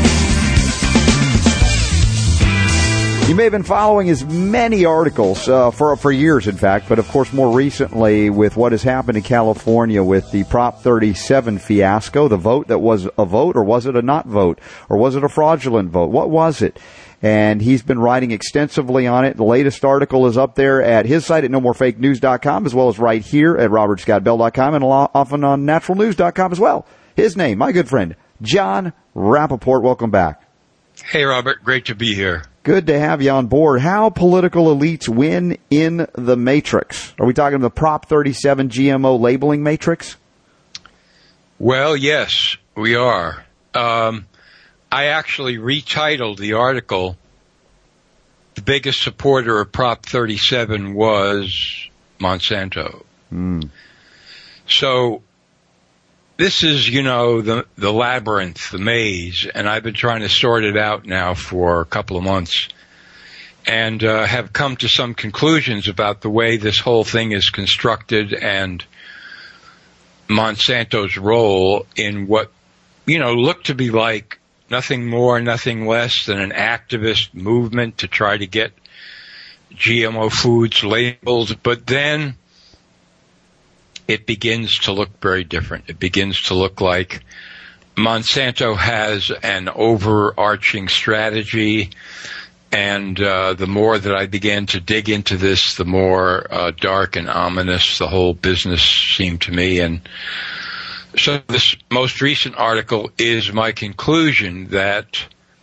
You may have been following his many articles for years, in fact, but of course more recently with what has happened in California with the Prop 37 fiasco, the vote that was a vote, or was it a not vote, or was it a fraudulent vote? What was it? And he's been writing extensively on it. The latest article is up there at his site at nomorefakenews.com, as well as right here at robertscottbell.com, and often on naturalnews.com as well. His name, my good friend, Jon Rappoport. Welcome back. Hey, Robert. Great to be here. Good to have you on board. How political elites win in the matrix? Are we talking the Prop 37 GMO labeling matrix? Well, yes, we are. I actually retitled the article. The biggest supporter of Prop 37 was Monsanto. So this is, the labyrinth, the maze, and I've been trying to sort it out now for a couple of months and have come to some conclusions about the way this whole thing is constructed and Monsanto's role in what, looked to be like nothing more, nothing less than an activist movement to try to get GMO foods labeled, but then it begins to look very different. It begins to look like Monsanto has an overarching strategy, and the more that I began to dig into this, the more dark and ominous the whole business seemed to me. And so this most recent article is my conclusion that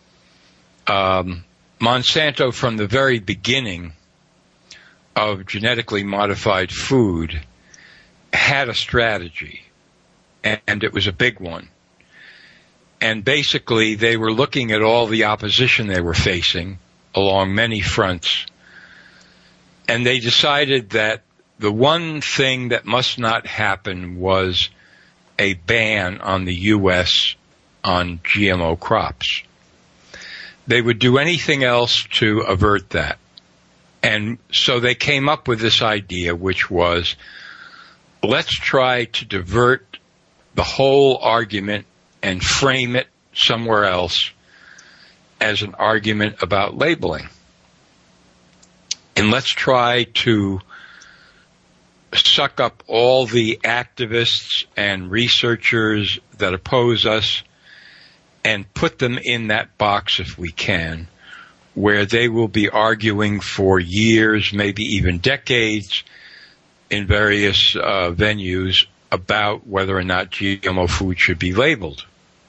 Monsanto, from the very beginning of genetically modified food, had a strategy, and it was a big one. And basically, they were looking at all the opposition they were facing along many fronts. And they decided that the one thing that must not happen was a ban on the U.S. on GMO crops. They would do anything else to avert that. And so they came up with this idea, which was, let's try to divert the whole argument and frame it somewhere else as an argument about labeling. And let's try to suck up all the activists and researchers that oppose us and put them in that box if we can, where they will be arguing for years, maybe even decades, in various venues about whether or not GMO food should be labeled.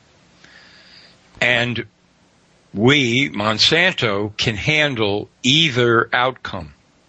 And we, Monsanto, can handle either outcome.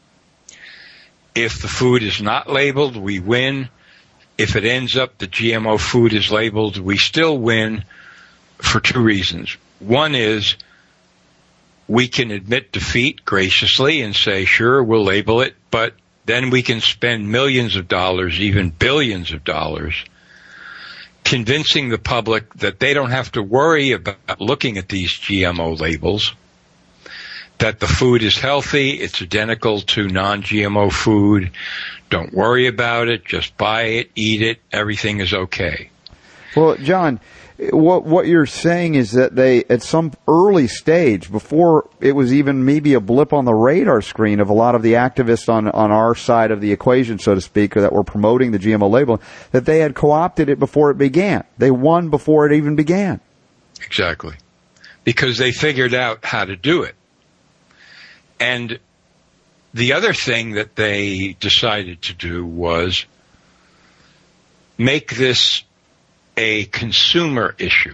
If the food is not labeled, we win. If it ends up the GMO food is labeled, we still win for two reasons. One is we can admit defeat graciously and say, sure, we'll label it, but then we can spend millions of dollars, even billions of dollars, convincing the public that they don't have to worry about looking at these GMO labels, that the food is healthy, it's identical to non-GMO food, don't worry about it, just buy it, eat it, everything is okay. Well, John, what you're saying is that they, at some early stage, before it was even maybe a blip on the radar screen of a lot of the activists on our side of the equation, so to speak, or that were promoting the GMO label, that they had co-opted it before it began. They won before it even began. Exactly. Because they figured out how to do it. And the other thing that they decided to do was make this a consumer issue.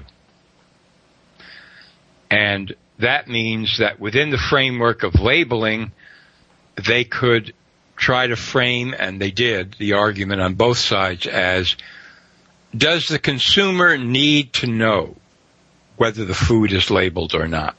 And that means that within the framework of labeling, they could try to frame, and they did, the argument on both sides as, does the consumer need to know whether the food is labeled or not?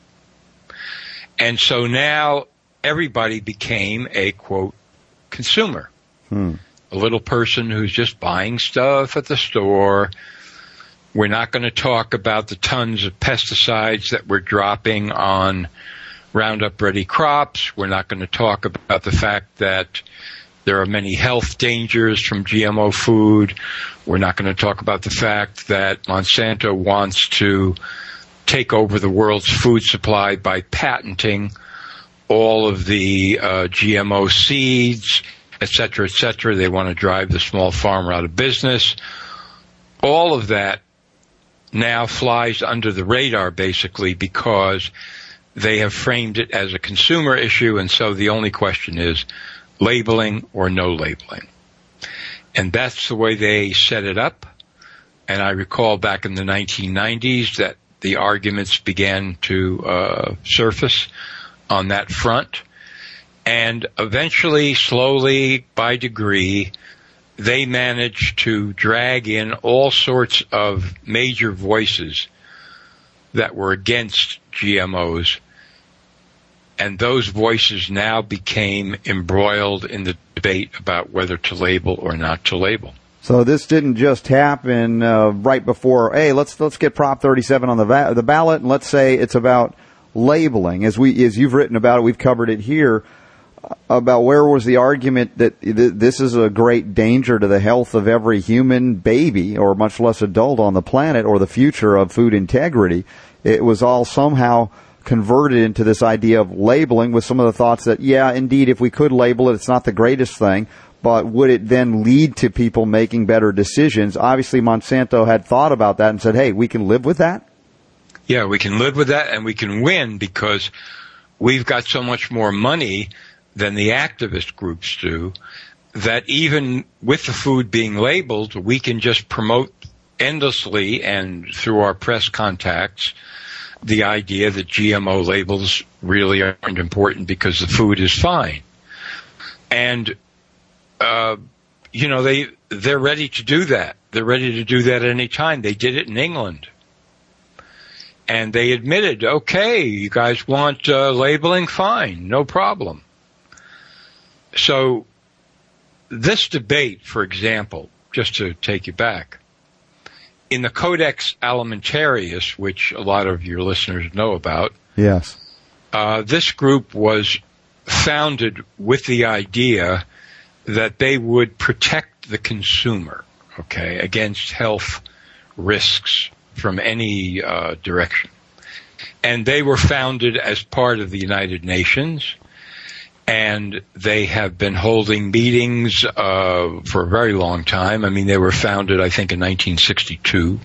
And so now everybody became a, quote, consumer. A little person who's just buying stuff at the store. We're not going to talk about the tons of pesticides that we're dropping on Roundup Ready crops. We're not going to talk about the fact that there are many health dangers from GMO food. We're not going to talk about the fact that Monsanto wants to take over the world's food supply by patenting all of the GMO seeds, et cetera, et cetera. They want to drive the small farmer out of business. All of that now flies under the radar, basically, because they have framed it as a consumer issue, and so the only question is labeling or no labeling. And that's the way they set it up. And I recall back in the 1990s that the arguments began to surface on that front. And eventually, slowly, by degree, they managed to drag in all sorts of major voices that were against GMOs. And those voices now became embroiled in the debate about whether to label or not to label. So this didn't just happen right before, hey, let's get Prop 37 on the ballot, and let's say it's about labeling. As you've written about it, we've covered it here, about where was the argument that this is a great danger to the health of every human baby, or much less adult on the planet, or the future of food integrity. It was all somehow converted into this idea of labeling, with some of the thoughts that, yeah, indeed, if we could label it, it's not the greatest thing, but would it then lead to people making better decisions? Obviously, Monsanto had thought about that and said, hey, we can live with that? Yeah, we can live with that, and we can win because we've got so much more money than the activist groups do, that even with the food being labeled, we can just promote endlessly and through our press contacts the idea that GMO labels really aren't important because the food is fine. And, they're ready to do that. They're ready to do that at any time. They did it in England. And they admitted, okay, you guys want labeling? Fine, no problem. So this debate, for example, just to take you back, in the Codex Alimentarius, which a lot of your listeners know about, yes, this group was founded with the idea that they would protect the consumer, okay, against health risks from any direction. And they were founded as part of the United Nations, and they have been holding meetings for a very long time. I mean, they were founded, I think, in 1962.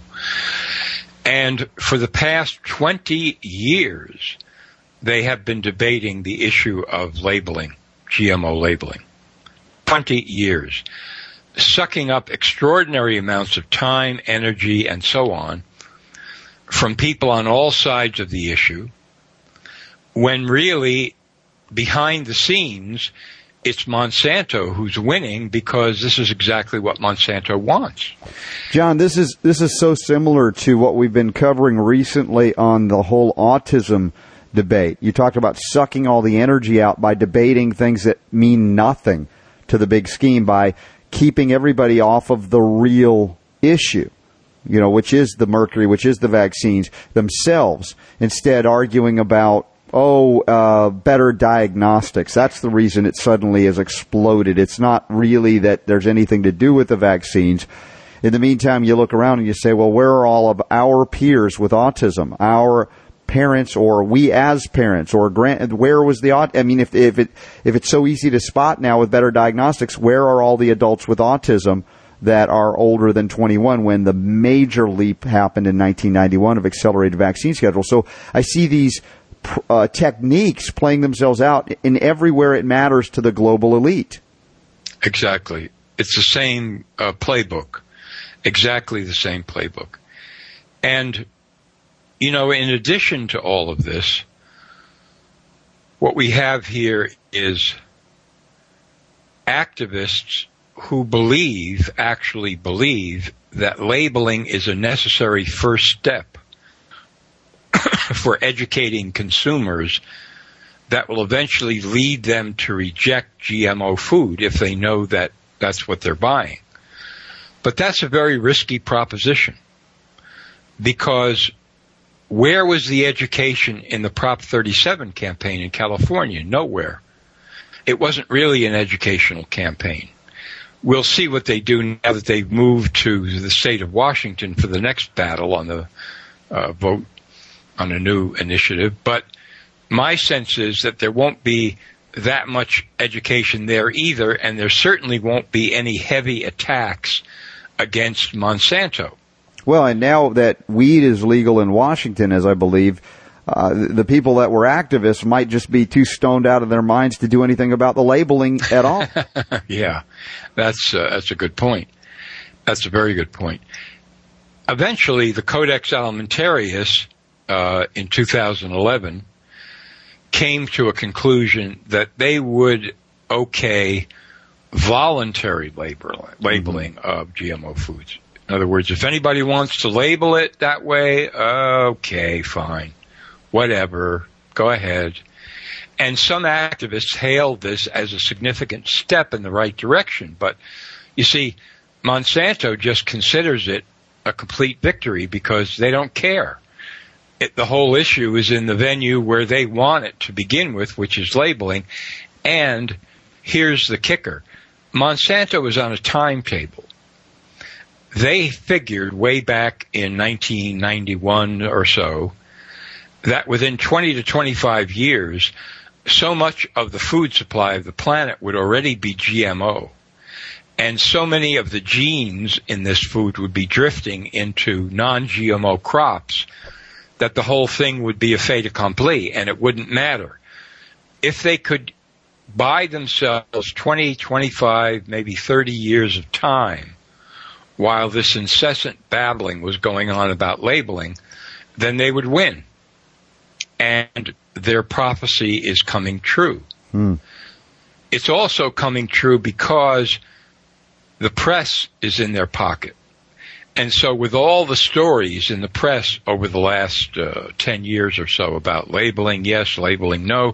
And for the past 20 years, they have been debating the issue of labeling, GMO labeling. 20 years. Sucking up extraordinary amounts of time, energy, and so on from people on all sides of the issue, when really, behind the scenes, it's Monsanto who's winning because this is exactly what Monsanto wants. John, this is so similar to what we've been covering recently on the whole autism debate. You talked about sucking all the energy out by debating things that mean nothing to the big scheme, by keeping everybody off of the real issue, you know, which is the mercury, which is the vaccines themselves, instead arguing about, better diagnostics. That's the reason it suddenly has exploded. It's not really that there's anything to do with the vaccines. In the meantime, you look around and you say, well, where are all of our peers with autism? Our parents, or we as parents, or where was the I mean, if it's so easy to spot now with better diagnostics, where are all the adults with autism that are older than 21 when the major leap happened in 1991 of accelerated vaccine schedule? So I see these techniques playing themselves out in everywhere it matters to the global elite. Exactly. It's the same playbook. Exactly the same playbook. And, you know, in addition to all of this, what we have here is activists who actually believe that labeling is a necessary first step for educating consumers that will eventually lead them to reject GMO food if they know that that's what they're buying. But that's a very risky proposition, because where was the education in the Prop 37 campaign in California? Nowhere. It wasn't really an educational campaign. We'll see what they do now that they've moved to the state of Washington for the next battle on the vote on a new initiative. But my sense is that there won't be that much education there either, and there certainly won't be any heavy attacks against Monsanto. Well, and now that weed is legal in Washington, as I believe, the people that were activists might just be too stoned out of their minds to do anything about the labeling at all. Yeah, that's a good point. That's a very good point. Eventually, the Codex Alimentarius in 2011 came to a conclusion that they would okay voluntary labeling of GMO foods. In other words, if anybody wants to label it that way, okay, fine. Whatever. Go ahead. And some activists hailed this as a significant step in the right direction. But, you see, Monsanto just considers it a complete victory because they don't care. The whole issue is in the venue where they want it to begin with, which is labeling. And here's the kicker. Monsanto is on a timetable. They figured way back in 1991 or so that within 20 to 25 years, so much of the food supply of the planet would already be GMO. And so many of the genes in this food would be drifting into non-GMO crops that the whole thing would be a fait accompli, and it wouldn't matter. If they could buy themselves 20, 25, maybe 30 years of time while this incessant babbling was going on about labeling, then they would win. And their prophecy is coming true. It's also coming true because the press is in their pocket. And so with all the stories in the press over the last 10 years or so about labeling yes, labeling no,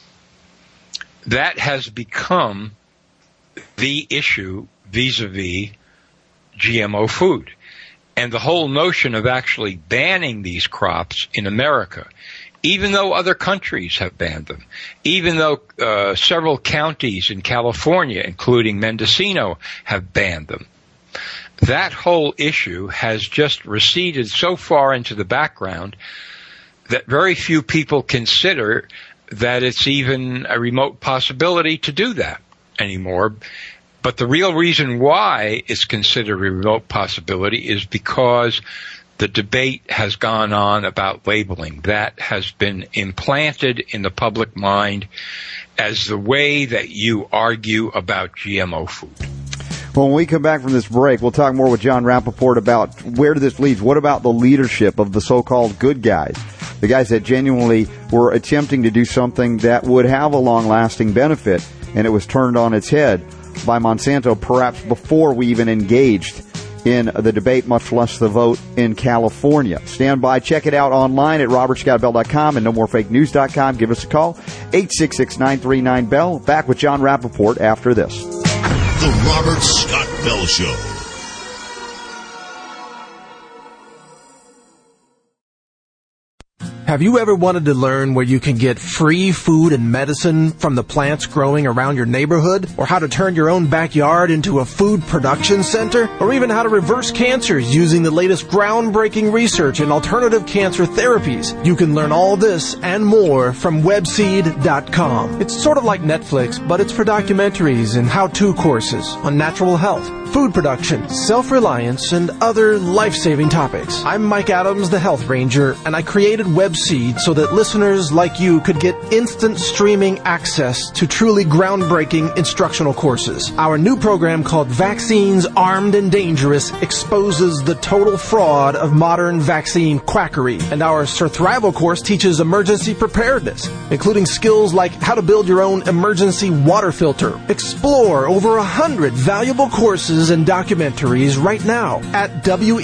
that has become the issue vis-a-vis GMO food. And the whole notion of actually banning these crops in America, even though other countries have banned them, even though several counties in California, including Mendocino, have banned them, that whole issue has just receded so far into the background that very few people consider that it's even a remote possibility to do that anymore. But the real reason why it's considered a remote possibility is because the debate has gone on about labeling. That has been implanted in the public mind as the way that you argue about GMO food. Well, when we come back from this break, we'll talk more with John Rappaport about where this leads. What about the leadership of the so-called good guys? The guys that genuinely were attempting to do something that would have a long-lasting benefit, and it was turned on its head by Monsanto perhaps before we even engaged in the debate, much less the vote in California. Stand by. Check it out online at robertscottbell.com and nomorefakenews.com. Give us a call, 866-939-BELL. Back with John Rappaport after this. The Robert Scott Bell Show. Have you ever wanted to learn where you can get free food and medicine from the plants growing around your neighborhood? Or how to turn your own backyard into a food production center? Or even how to reverse cancers using the latest groundbreaking research in alternative cancer therapies? You can learn all this and more from webseed.com. It's sort of like Netflix, but it's for documentaries and how-to courses on natural health, food production, self-reliance, and other life-saving topics. I'm Mike Adams, the Health Ranger, and I created Webseed so that listeners like you could get instant streaming access to truly groundbreaking instructional courses. Our new program called Vaccines Armed and Dangerous exposes the total fraud of modern vaccine quackery. And our Surthrival course teaches emergency preparedness, including skills like how to build your own emergency water filter. Explore over 100 valuable courses and documentaries right now at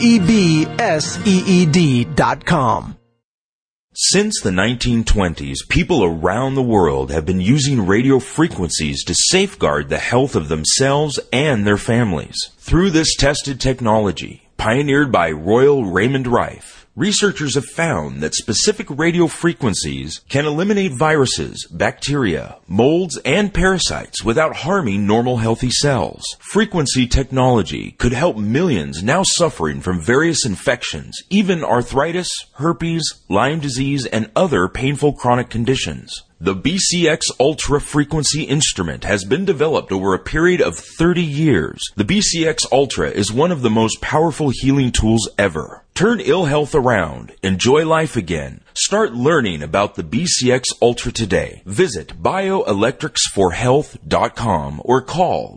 WEBSEED.com. Since the 1920s, people around the world have been using radio frequencies to safeguard the health of themselves and their families. Through this tested technology, pioneered by Royal Raymond Rife, researchers have found that specific radio frequencies can eliminate viruses, bacteria, molds, and parasites without harming normal healthy cells. Frequency technology could help millions now suffering from various infections, even arthritis, herpes, Lyme disease, and other painful chronic conditions. The BCX Ultra frequency instrument has been developed over a period of 30 years. The BCX Ultra is one of the most powerful healing tools ever. Turn ill health around. Enjoy life again. Start learning about the BCX Ultra today. Visit bioelectricsforhealth.com or call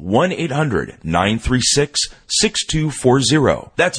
1-800-936-6240. That's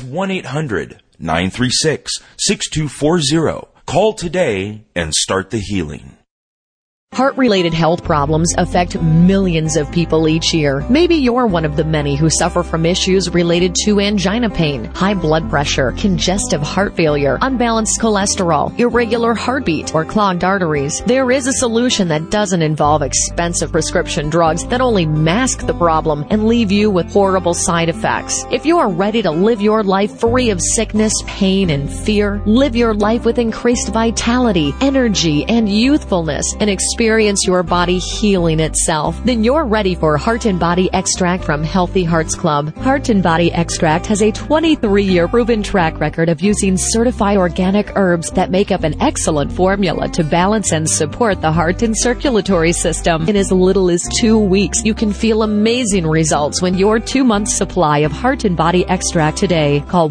1-800-936-6240. Call today and start the healing. Heart-related health problems affect millions of people each year. Maybe you're one of the many who suffer from issues related to angina pain, high blood pressure, congestive heart failure, unbalanced cholesterol, irregular heartbeat, or clogged arteries. There is a solution that doesn't involve expensive prescription drugs that only mask the problem and leave you with horrible side effects. If you are ready to live your life free of sickness, pain, and fear, live your life with increased vitality, energy, and youthfulness, and experience your body healing itself, then you're ready for Heart and Body Extract from Healthy Hearts Club. Heart and Body Extract has a 23-year proven track record of using certified organic herbs that make up an excellent formula to balance and support the heart and circulatory system. In as little as 2 weeks, you can feel amazing results when your 2-month supply of Heart and Body Extract today. Call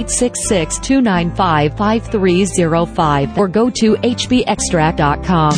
1-866-295-5305 or go to hbextract.com.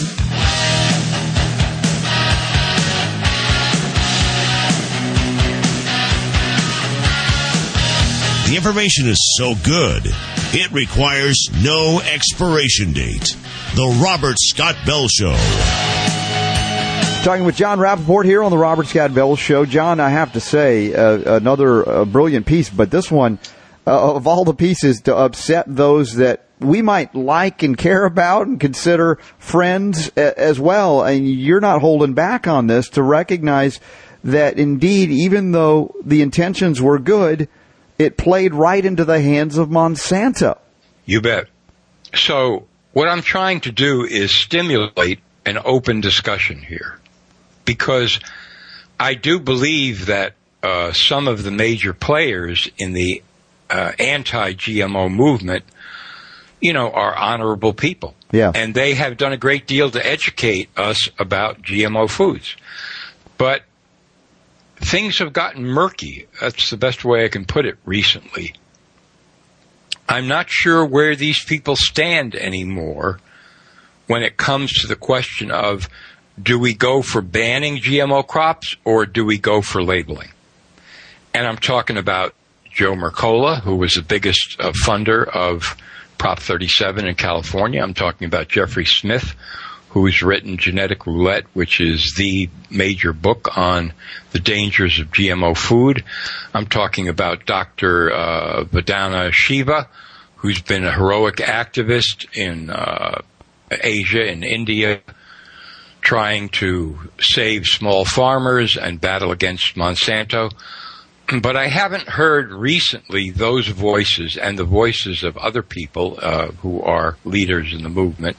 The information is so good, it requires no expiration date. The Robert Scott Bell Show. Talking with John Rappaport here on the Robert Scott Bell Show. John, I have to say, another brilliant piece, but this one of all the pieces to upset those that we might like and care about and consider friends as well. And you're not holding back on this to recognize that indeed, even though the intentions were good, it played right into the hands of Monsanto. You bet. So what I'm trying to do is stimulate an open discussion here, because I do believe that some of the major players in the anti-GMO movement, are honorable people. Yeah. And they have done a great deal to educate us about GMO foods. But things have gotten murky. That's the best way I can put it recently. I'm not sure where these people stand anymore when it comes to the question of, do we go for banning GMO crops or do we go for labeling? And I'm talking about Joe Mercola, who was the biggest funder of Prop 37 in California. I'm talking about Jeffrey Smith, who's written Genetic Roulette, which is the major book on the dangers of GMO food. I'm talking about Dr. Vandana Shiva, who's been a heroic activist in Asia and India, trying to save small farmers and battle against Monsanto. But I haven't heard recently those voices and the voices of other people who are leaders in the movement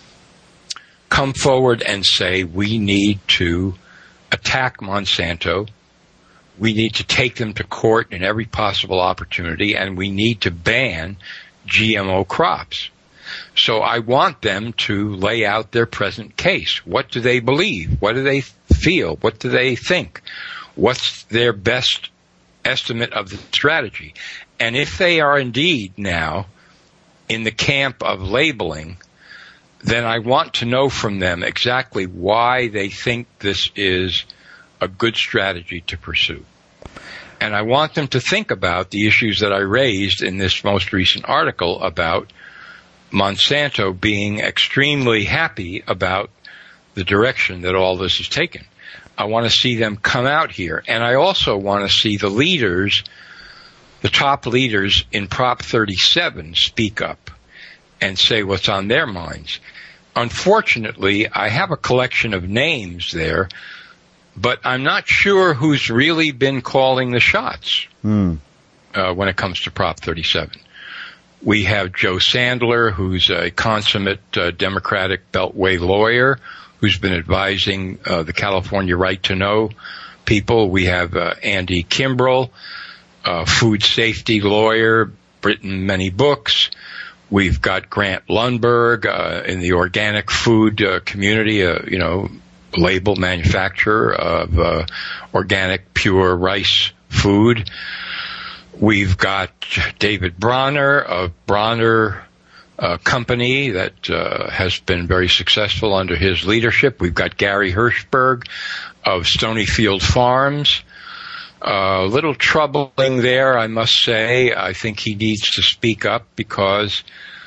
come forward and say we need to attack Monsanto, we need to take them to court in every possible opportunity, and we need to ban GMO crops. So I want them to lay out their present case. What do they believe? What do they feel? What do they think? What's their best estimate of the strategy? And if they are indeed now in the camp of labeling, then I want to know from them exactly why they think this is a good strategy to pursue. And I want them to think about the issues that I raised in this most recent article about Monsanto being extremely happy about the direction that all this is taken. I want to see them come out here. And I also want to see the leaders, the top leaders in Prop 37 speak up and say what's on their minds. Unfortunately, I have a collection of names there, but I'm not sure who's really been calling the shots when it comes to Prop 37. We have Joe Sandler, who's a consummate Democratic Beltway lawyer, who's been advising the California Right to Know people. We have Andy Kimbrell, food safety lawyer, written many books. We've got Grant Lundberg in the organic food community, label manufacturer of organic pure rice food. We've got David Bronner of Bronner Company that has been very successful under his leadership. We've got Gary Hirschberg of Stonyfield Farms. A little troubling there, I must say. I think he needs to speak up because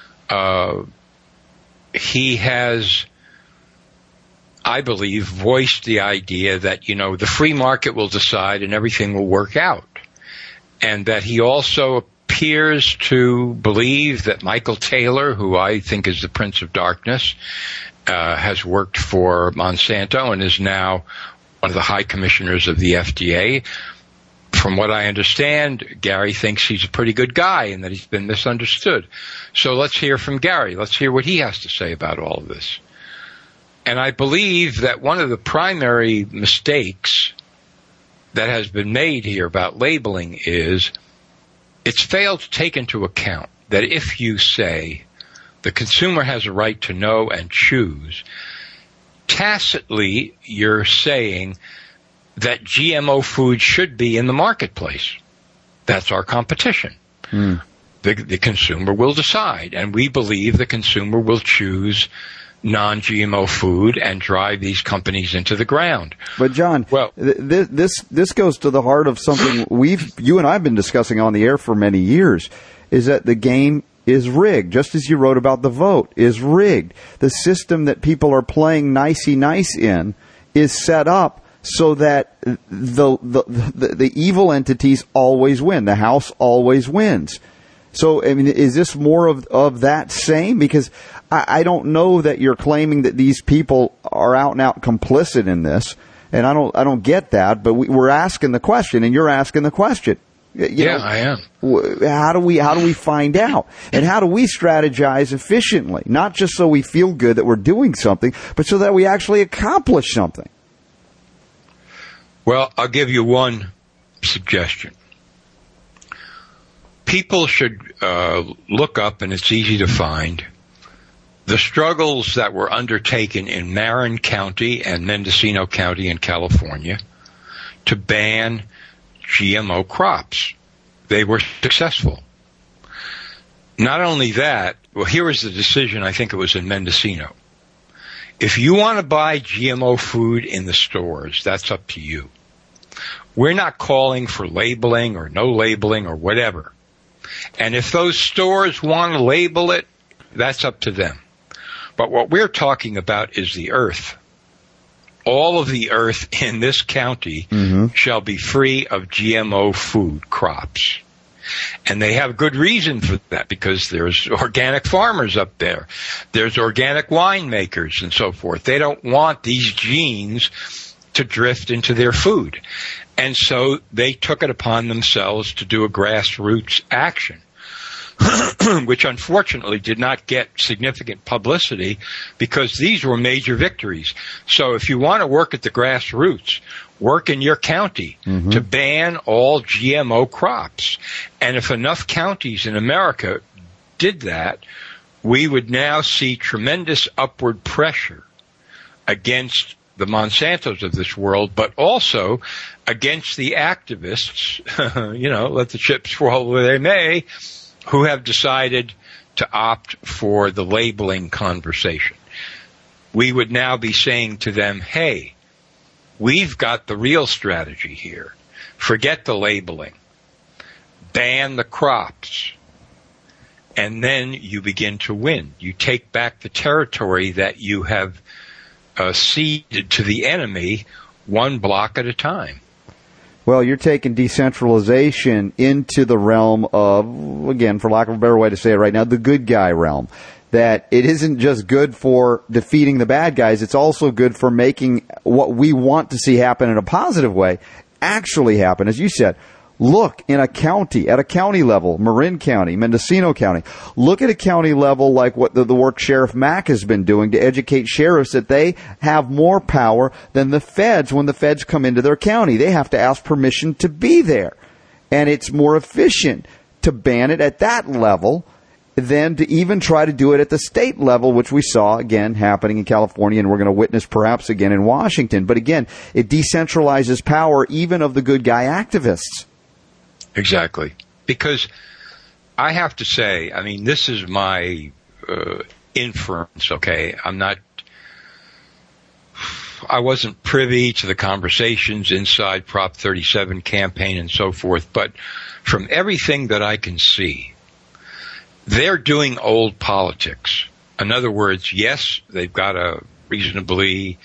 he has, I believe, voiced the idea that, the free market will decide and everything will work out. And that he also appears to believe that Michael Taylor, who I think is the Prince of Darkness, has worked for Monsanto and is now one of the high commissioners of the FDA. From what I understand, Gary thinks he's a pretty good guy and that he's been misunderstood. So let's hear from Gary. Let's hear what he has to say about all of this. And I believe that one of the primary mistakes that has been made here about labeling is it's failed to take into account that if you say the consumer has a right to know and choose, tacitly you're saying that GMO food should be in the marketplace. That's our competition. The consumer will decide, and we believe the consumer will choose non-GMO food and drive these companies into the ground. But John, this goes to the heart of something you and I have been discussing on the air for many years, is that the game is rigged, just as you wrote about the vote, is rigged. The system that people are playing nicey-nice in is set up so that the evil entities always win. The House always wins. So, I mean, is this more of that same? Because I don't know that you're claiming that these people are out and out complicit in this, and I don't get that. But we're asking the question, and you're asking the question. You know, I am. How do we find out, and how do we strategize efficiently? Not just so we feel good that we're doing something, but so that we actually accomplish something. Well, I'll give you one suggestion. People should look up, and it's easy to find, the struggles that were undertaken in Marin County and Mendocino County in California to ban GMO crops. They were successful. Not only that, well, here was the decision, I think it was in Mendocino. If you want to buy GMO food in the stores, that's up to you. We're not calling for labeling or no labeling or whatever. And if those stores want to label it, that's up to them. But what we're talking about is the earth. All of the earth in this county shall be free of GMO food crops. And they have good reason for that, because there's organic farmers up there. There's organic winemakers and so forth. They don't want these genes to drift into their food. And so they took it upon themselves to do a grassroots action, which unfortunately did not get significant publicity because these were major victories. So if you want to work at the grassroots, work in your county to ban all GMO crops. And if enough counties in America did that, we would now see tremendous upward pressure against the Monsantos of this world, but also against the activists, let the chips fall where they may, who have decided to opt for the labeling conversation. We would now be saying to them, hey, we've got the real strategy here. Forget the labeling. Ban the crops. And then you begin to win. You take back the territory that you have ceded to the enemy one block at a time. Well, you're taking decentralization into the realm of, again, for lack of a better way to say it right now, the good guy realm. That it isn't just good for defeating the bad guys, it's also good for making what we want to see happen in a positive way actually happen. As you said, look in a county, at a county level, Marin County, Mendocino County, look at a county level like what the work Sheriff Mack has been doing to educate sheriffs that they have more power than the feds when the feds come into their county. They have to ask permission to be there. And it's more efficient to ban it at that level than to even try to do it at the state level, which we saw, again, happening in California, and we're going to witness perhaps again in Washington. But again, it decentralizes power even of the good guy activists. Exactly. Because I have to say, I mean, this is my inference, okay? I wasn't privy to the conversations inside Prop 37 campaign and so forth, but from everything that I can see, they're doing old politics. In other words, yes, they've got a reasonably,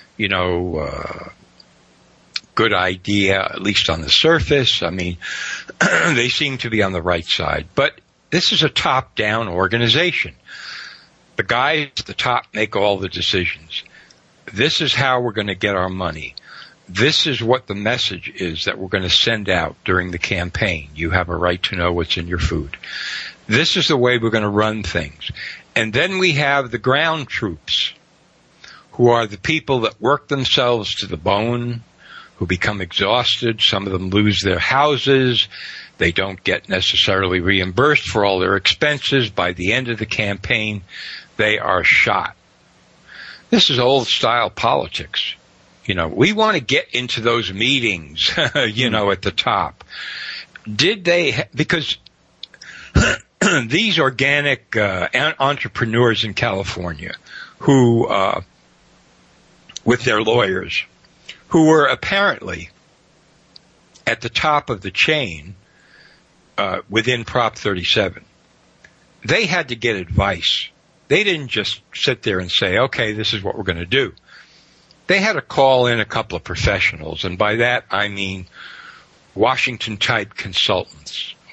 good idea, at least on the surface. I mean, they seem to be on the right side. But this is a top-down organization. The guys at the top make all the decisions. This is how we're going to get our money. This is what the message is that we're going to send out during the campaign. You have a right to know what's in your food. This is the way we're going to run things. And then we have the ground troops, who are the people that work themselves to the bone, who become exhausted. Some of them lose their houses. They don't get necessarily reimbursed for all their expenses. By the end of the campaign, they are shot. This is old-style politics. We want to get into those meetings, at the top. Because these organic entrepreneurs in California who, with their lawyers, who were apparently at the top of the chain within Prop 37, they had to get advice. They didn't just sit there and say, okay, this is what we're going to do. They had to call in a couple of professionals, and by that I mean Washington-type consultants,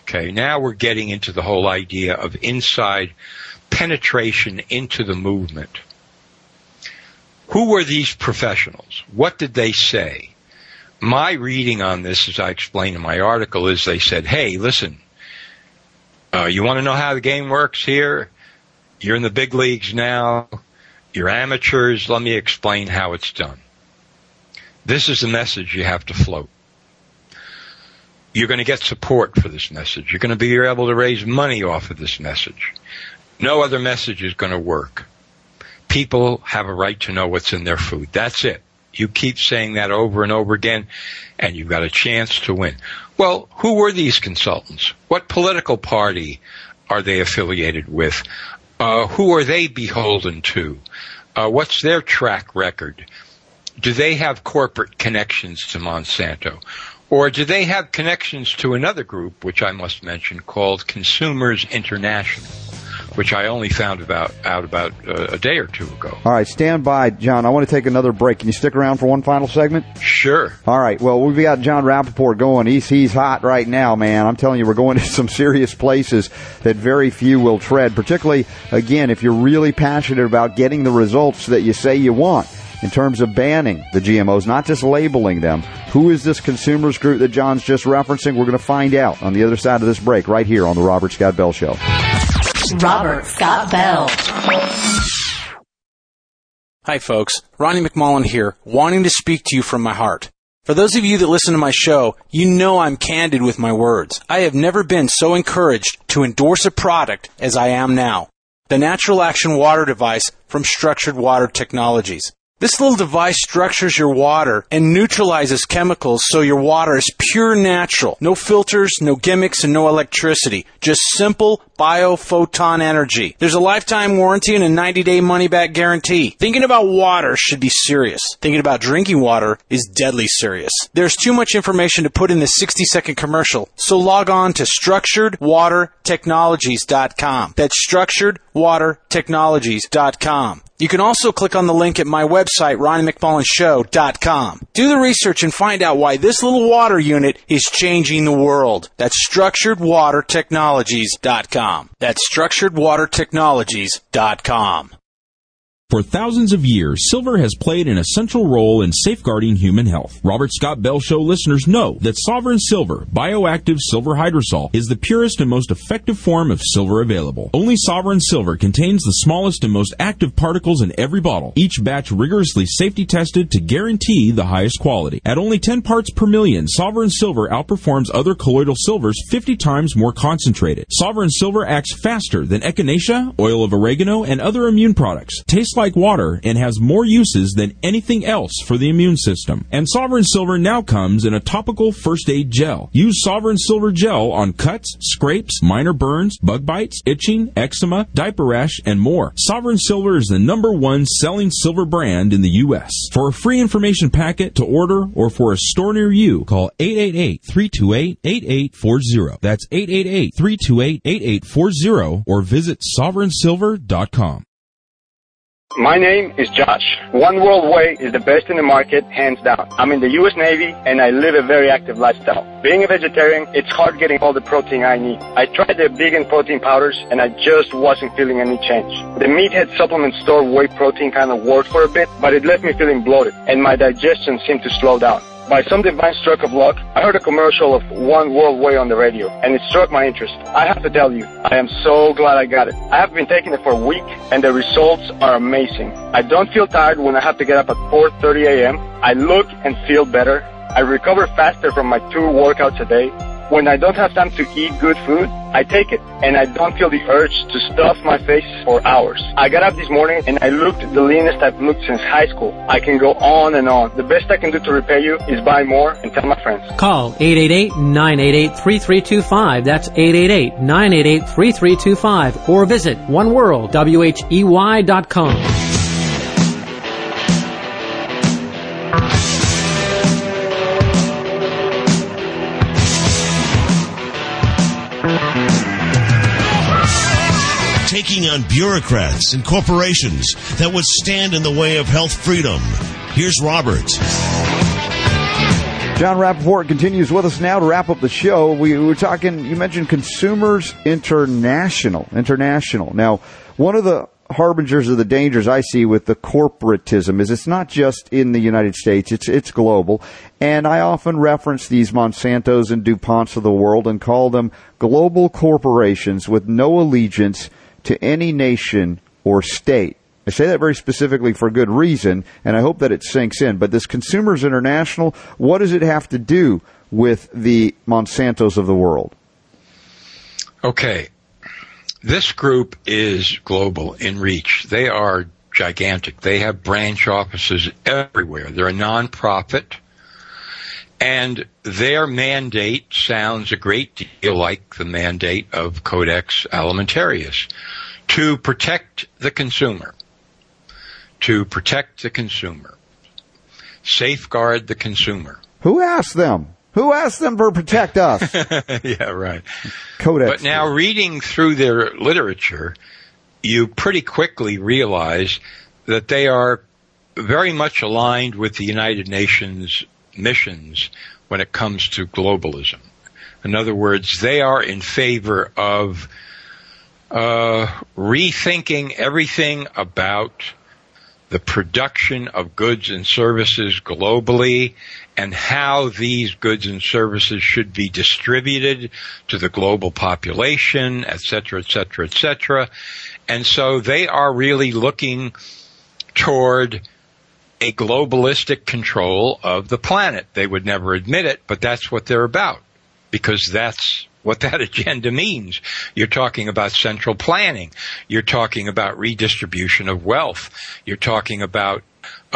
Okay, now we're getting into the whole idea of inside penetration into the movement. Who were these professionals? What did they say? My reading on this, as I explained in my article, is they said, hey, listen, you want to know how the game works here? You're in the big leagues now. You're amateurs. Let me explain how it's done. This is the message you have to float. You're going to get support for this message. You're going to be able to raise money off of this message. No other message is going to work. People have a right to know what's in their food. That's it. You keep saying that over and over again, and you've got a chance to win. Well, who were these consultants? What political party are they affiliated with? Who are they beholden to? What's their track record? Do they have corporate connections to Monsanto? Or do they have connections to another group, which I must mention, called Consumers International, which I only found out about a day or two ago. All right, stand by, John. I want to take another break. Can you stick around for one final segment? Sure. All right, well, we've got John Rappaport going. He's hot right now, man. I'm telling you, we're going to some serious places that very few will tread, particularly, again, if you're really passionate about getting the results that you say you want in terms of banning the GMOs, not just labeling them. Who is this consumers group that John's just referencing? We're going to find out on the other side of this break right here on the Robert Scott Bell Show. Robert Scott Bell. Hi, folks. Ronnie McMullen here, wanting to speak to you from my heart. For those of you that listen to my show, you know I'm candid with my words. I have never been so encouraged to endorse a product as I am now. The Natural Action Water Device from Structured Water Technologies. This little device structures your water and neutralizes chemicals so your water is pure natural. No filters, no gimmicks, and no electricity. Just simple biophoton energy. There's a lifetime warranty and a 90-day money-back guarantee. Thinking about water should be serious. Thinking about drinking water is deadly serious. There's too much information to put in this 60-second commercial, so log on to StructuredWaterTechnologies.com. That's StructuredWaterTechnologies.com. You can also click on the link at my website, RonnieMcMullenShow.com. Do the research and find out why this little water unit is changing the world. That's StructuredWaterTechnologies.com. That's StructuredWaterTechnologies.com. For thousands of years, silver has played an essential role in safeguarding human health. Robert Scott Bell Show listeners know that Sovereign Silver, bioactive silver hydrosol, is the purest and most effective form of silver available. Only Sovereign Silver contains the smallest and most active particles in every bottle, each batch rigorously safety tested to guarantee the highest quality. At only 10 parts per million, Sovereign Silver outperforms other colloidal silvers 50 times more concentrated. Sovereign Silver acts faster than echinacea, oil of oregano, and other immune products. Tastes like water and has more uses than anything else for the immune system. And Sovereign Silver now comes in a topical first aid gel. Use Sovereign Silver gel on cuts, scrapes, minor burns, bug bites, itching, eczema, diaper rash, and more. Sovereign Silver is the #1 selling silver brand in the U.S. For a free information packet to order or for a store near you, call 888-328-8840. That's 888-328-8840 or visit sovereignsilver.com. My name is Josh. One World Whey is the best in the market, hands down. I'm in the U.S. Navy, and I live a very active lifestyle. Being a vegetarian, it's hard getting all the protein I need. I tried the vegan protein powders, and I just wasn't feeling any change. The Meathead supplement store whey protein kind of worked for a bit, but it left me feeling bloated, and my digestion seemed to slow down. By some divine stroke of luck, I heard a commercial of One World Whey on the radio, and it struck my interest. I have to tell you, I am so glad I got it. I have been taking it for a week, and the results are amazing. I don't feel tired when I have to get up at 4:30 a.m. I look and feel better. I recover faster from my 2 workouts a day. When I don't have time to eat good food, I take it, and I don't feel the urge to stuff my face for hours. I got up this morning, and I looked the leanest I've looked since high school. I can go on and on. The best I can do to repay you is buy more and tell my friends. Call 888-988-3325. That's 888-988-3325. Or visit oneworldwhey.com. Taking on bureaucrats and corporations that would stand in the way of health freedom. Here's Robert. John Rappaport continues with us now to wrap up the show. We were talking, you mentioned Consumers International. Now, one of the harbingers of the dangers I see with the corporatism is it's not just in the United States, it's global. And I often reference these Monsantos and DuPonts of the world and call them global corporations with no allegiance to any nation or state. I say that very specifically for good reason, and I hope that it sinks in. But this Consumers International, what does it have to do with the Monsantos of the world? Okay. This group is global in reach. They are gigantic. They have branch offices everywhere. They're a nonprofit, and their mandate sounds a great deal like the mandate of Codex Alimentarius, to protect the consumer. To protect the consumer. Safeguard the consumer. Who asked them? Who asked them to protect us? Yeah, right. Codex. But now reading through their literature, you pretty quickly realize that they are very much aligned with the United Nations missions when it comes to globalism. In other words, they are in favor of rethinking everything about the production of goods and services globally and how these goods and services should be distributed to the global population, et cetera, et cetera, et cetera. And so they are really looking toward a globalistic control of the planet. They would never admit it, but that's what they're about, because that's what that agenda means. You're talking about central planning. You're talking about redistribution of wealth. You're talking about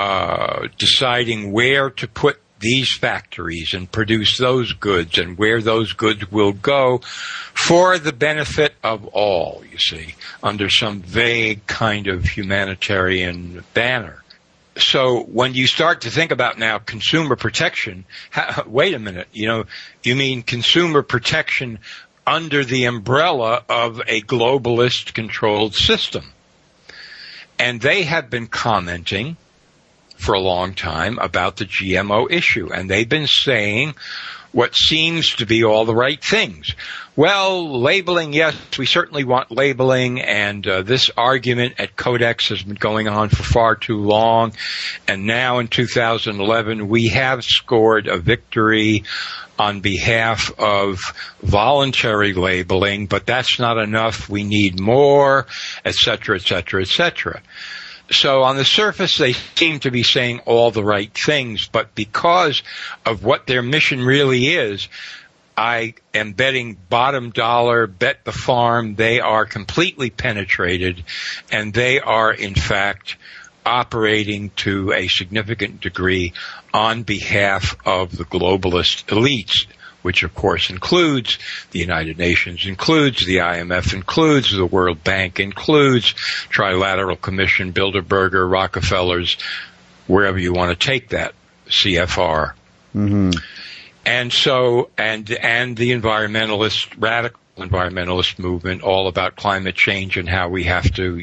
deciding where to put these factories and produce those goods and where those goods will go for the benefit of all, you see, under some vague kind of humanitarian banner. So when you start to think about now consumer protection, wait a minute, you mean consumer protection under the umbrella of a globalist controlled system. And they have been commenting for a long time about the GMO issue, and they've been saying what seems to be all the right things. Well, labeling, yes, we certainly want labeling, and this argument at Codex has been going on for far too long, and now in 2011 we have scored a victory on behalf of voluntary labeling, but that's not enough, we need more, et cetera, et cetera, et cetera. So on the surface, they seem to be saying all the right things, but because of what their mission really is, I am betting bottom dollar, bet the farm, they are completely penetrated, and they are, in fact, operating to a significant degree on behalf of the globalist elites, which of course includes the United Nations, includes the IMF, includes the World Bank, includes Trilateral Commission, Bilderberger, Rockefellers, wherever you want to take that, CFR. Mm-hmm. And so, and the environmentalist, radical environmentalist movement, all about climate change and how we have to,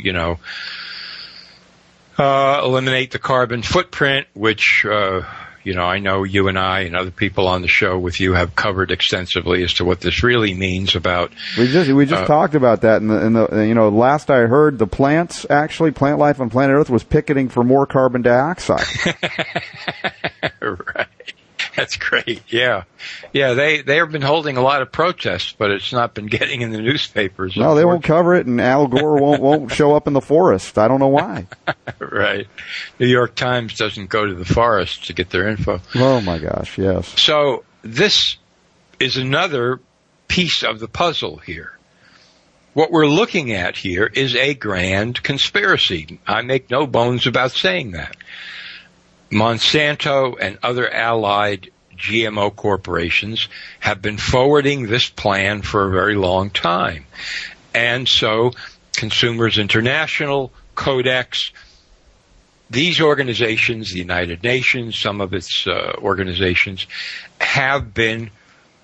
eliminate the carbon footprint, which, I know you and I and other people on the show with you have covered extensively as to what this really means about. We just talked about that in the last I heard, the plant life on planet Earth was picketing for more carbon dioxide. Right. That's great. Yeah. Yeah, they have been holding a lot of protests, but it's not been getting in the newspapers. No, they won't cover it, and Al Gore won't show up in the forest. I don't know why. Right. New York Times doesn't go to the forest to get their info. Oh my gosh, yes. So this is another piece of the puzzle here. What we're looking at here is a grand conspiracy. I make no bones about saying that. Monsanto and other allied GMO corporations have been forwarding this plan for a very long time. And so Consumers International, Codex, these organizations, the United Nations, some of its organizations, have been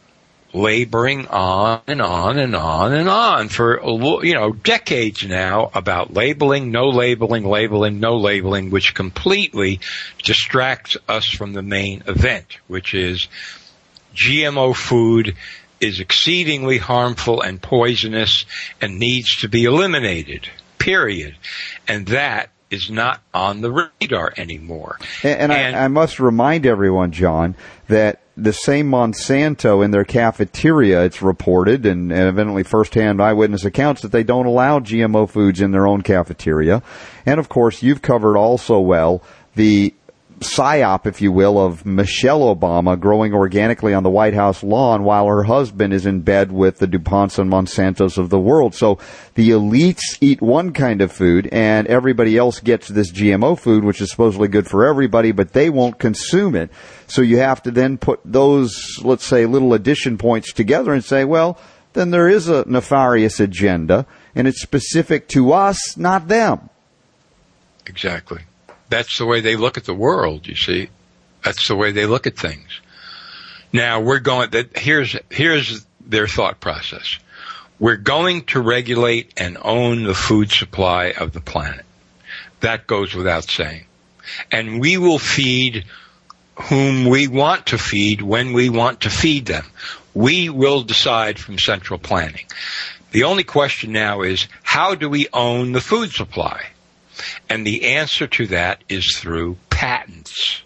laboring on and on and on and on for, decades now about labeling, no labeling, which completely distracts us from the main event, which is GMO food is exceedingly harmful and poisonous and needs to be eliminated, period. And that is not on the radar anymore. And I must remind everyone, John, that the same Monsanto in their cafeteria, it's reported, and evidently first-hand eyewitness accounts, that they don't allow GMO foods in their own cafeteria. And, of course, you've covered also well the psyop, if you will, of Michelle Obama growing organically on the White House lawn while her husband is in bed with the DuPonts and Monsantos of the world. So the elites eat one kind of food and everybody else gets this GMO food, which is supposedly good for everybody, but they won't consume it. So you have to then put those, let's say, little addition points together and say, well, then there is a nefarious agenda and it's specific to us, not them. Exactly. That's the way they look at the world, you see. That's the way they look at things. Now, here's their thought process. We're going to regulate and own the food supply of the planet. That goes without saying. And we will feed whom we want to feed when we want to feed them. We will decide from central planning. The only question now is, how do we own the food supply? And the answer to that is through patents.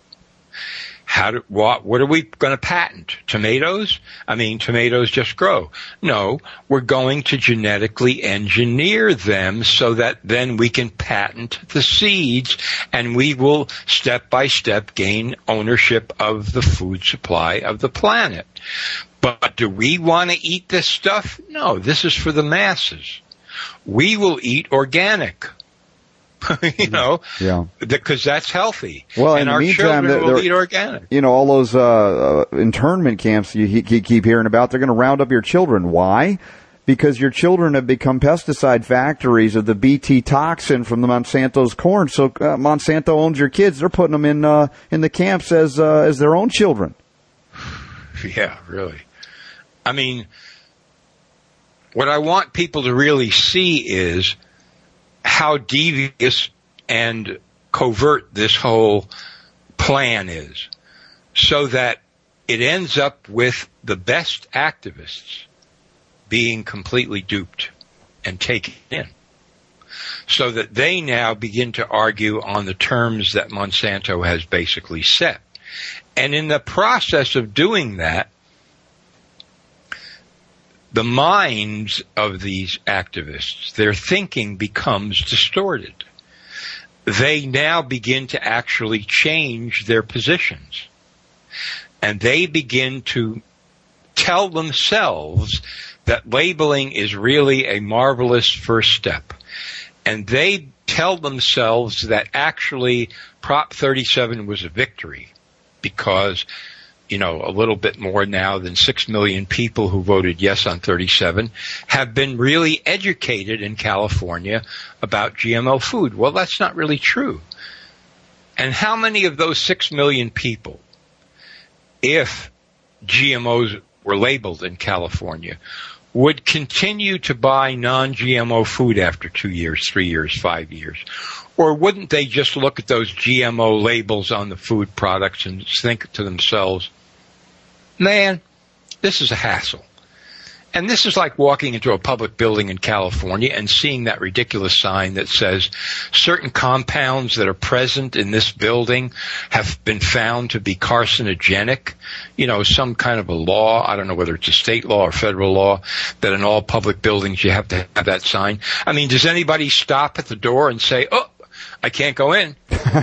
What are we going to patent? Tomatoes? I mean, tomatoes just grow. No, we're going to genetically engineer them so that then we can patent the seeds and we will step by step gain ownership of the food supply of the planet. But do we want to eat this stuff? No, this is for the masses. We will eat organic. Because that's healthy. Well, and in the our meantime, children will eat organic. All those internment camps you keep hearing about, they're going to round up your children. Why? Because your children have become pesticide factories of the Bt toxin from the Monsanto's corn. So Monsanto owns your kids. They're putting them in the camps as their own children. Yeah, really. I mean, what I want people to really see is how devious and covert this whole plan is, so that it ends up with the best activists being completely duped and taken in, so that they now begin to argue on the terms that Monsanto has basically set. And in the process of doing that, the minds of these activists, their thinking becomes distorted. They now begin to actually change their positions. And they begin to tell themselves that labeling is really a marvelous first step. And they tell themselves that actually Prop 37 was a victory because a little bit more now than 6 million people who voted yes on 37 have been really educated in California about GMO food. Well, that's not really true. And how many of those 6 million people, if GMOs were labeled in California, would continue to buy non-GMO food after 2 years, 3 years, 5 years? Or wouldn't they just look at those GMO labels on the food products and think to themselves, man, this is a hassle. And this is like walking into a public building in California and seeing that ridiculous sign that says certain compounds that are present in this building have been found to be carcinogenic. Some kind of a law, I don't know whether it's a state law or federal law, that in all public buildings you have to have that sign. I mean, does anybody stop at the door and say, oh, I can't go in?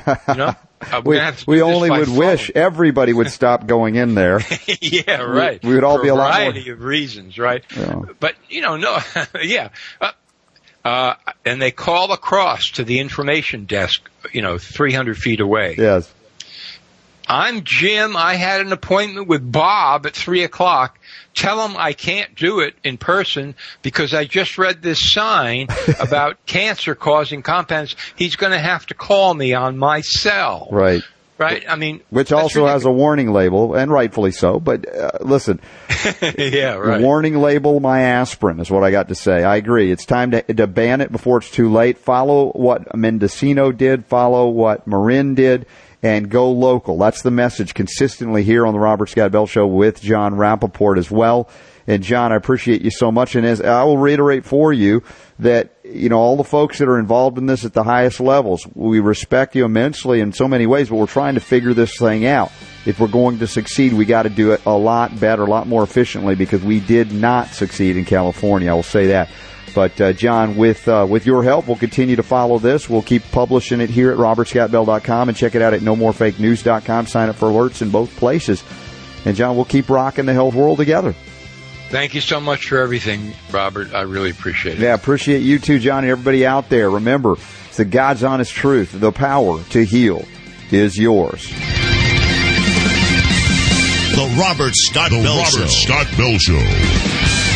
We only would wish everybody would stop going in there. Yeah, right. We would all be a lot more. For a variety of reasons, right? Yeah. But, no, yeah. And they call across to the information desk, 300 feet away. Yes. I'm Jim. I had an appointment with Bob at 3:00. Tell him I can't do it in person because I just read this sign about cancer-causing compounds. He's going to have to call me on my cell. Right. Right? I mean, which also has a warning label, and rightfully so. But listen, yeah, right. Warning label my aspirin is what I got to say. I agree. It's time to ban it before it's too late. Follow what Mendocino did. Follow what Marin did. And go local. That's the message consistently here on the Robert Scott Bell Show with John Rappaport as well. And John, I appreciate you so much. And as I will reiterate for you that, all the folks that are involved in this at the highest levels, we respect you immensely in so many ways, but we're trying to figure this thing out. If we're going to succeed, we got to do it a lot better, a lot more efficiently, because we did not succeed in California. I will say that. But, John, with your help, we'll continue to follow this. We'll keep publishing it here at robertscottbell.com and check it out at nomorefakenews.com. Sign up for alerts in both places. And, John, we'll keep rocking the health world together. Thank you so much for everything, Robert. I really appreciate it. Yeah, appreciate you too, John, and everybody out there. Remember, it's the God's honest truth. The power to heal is yours. The Robert Scott Bell Show.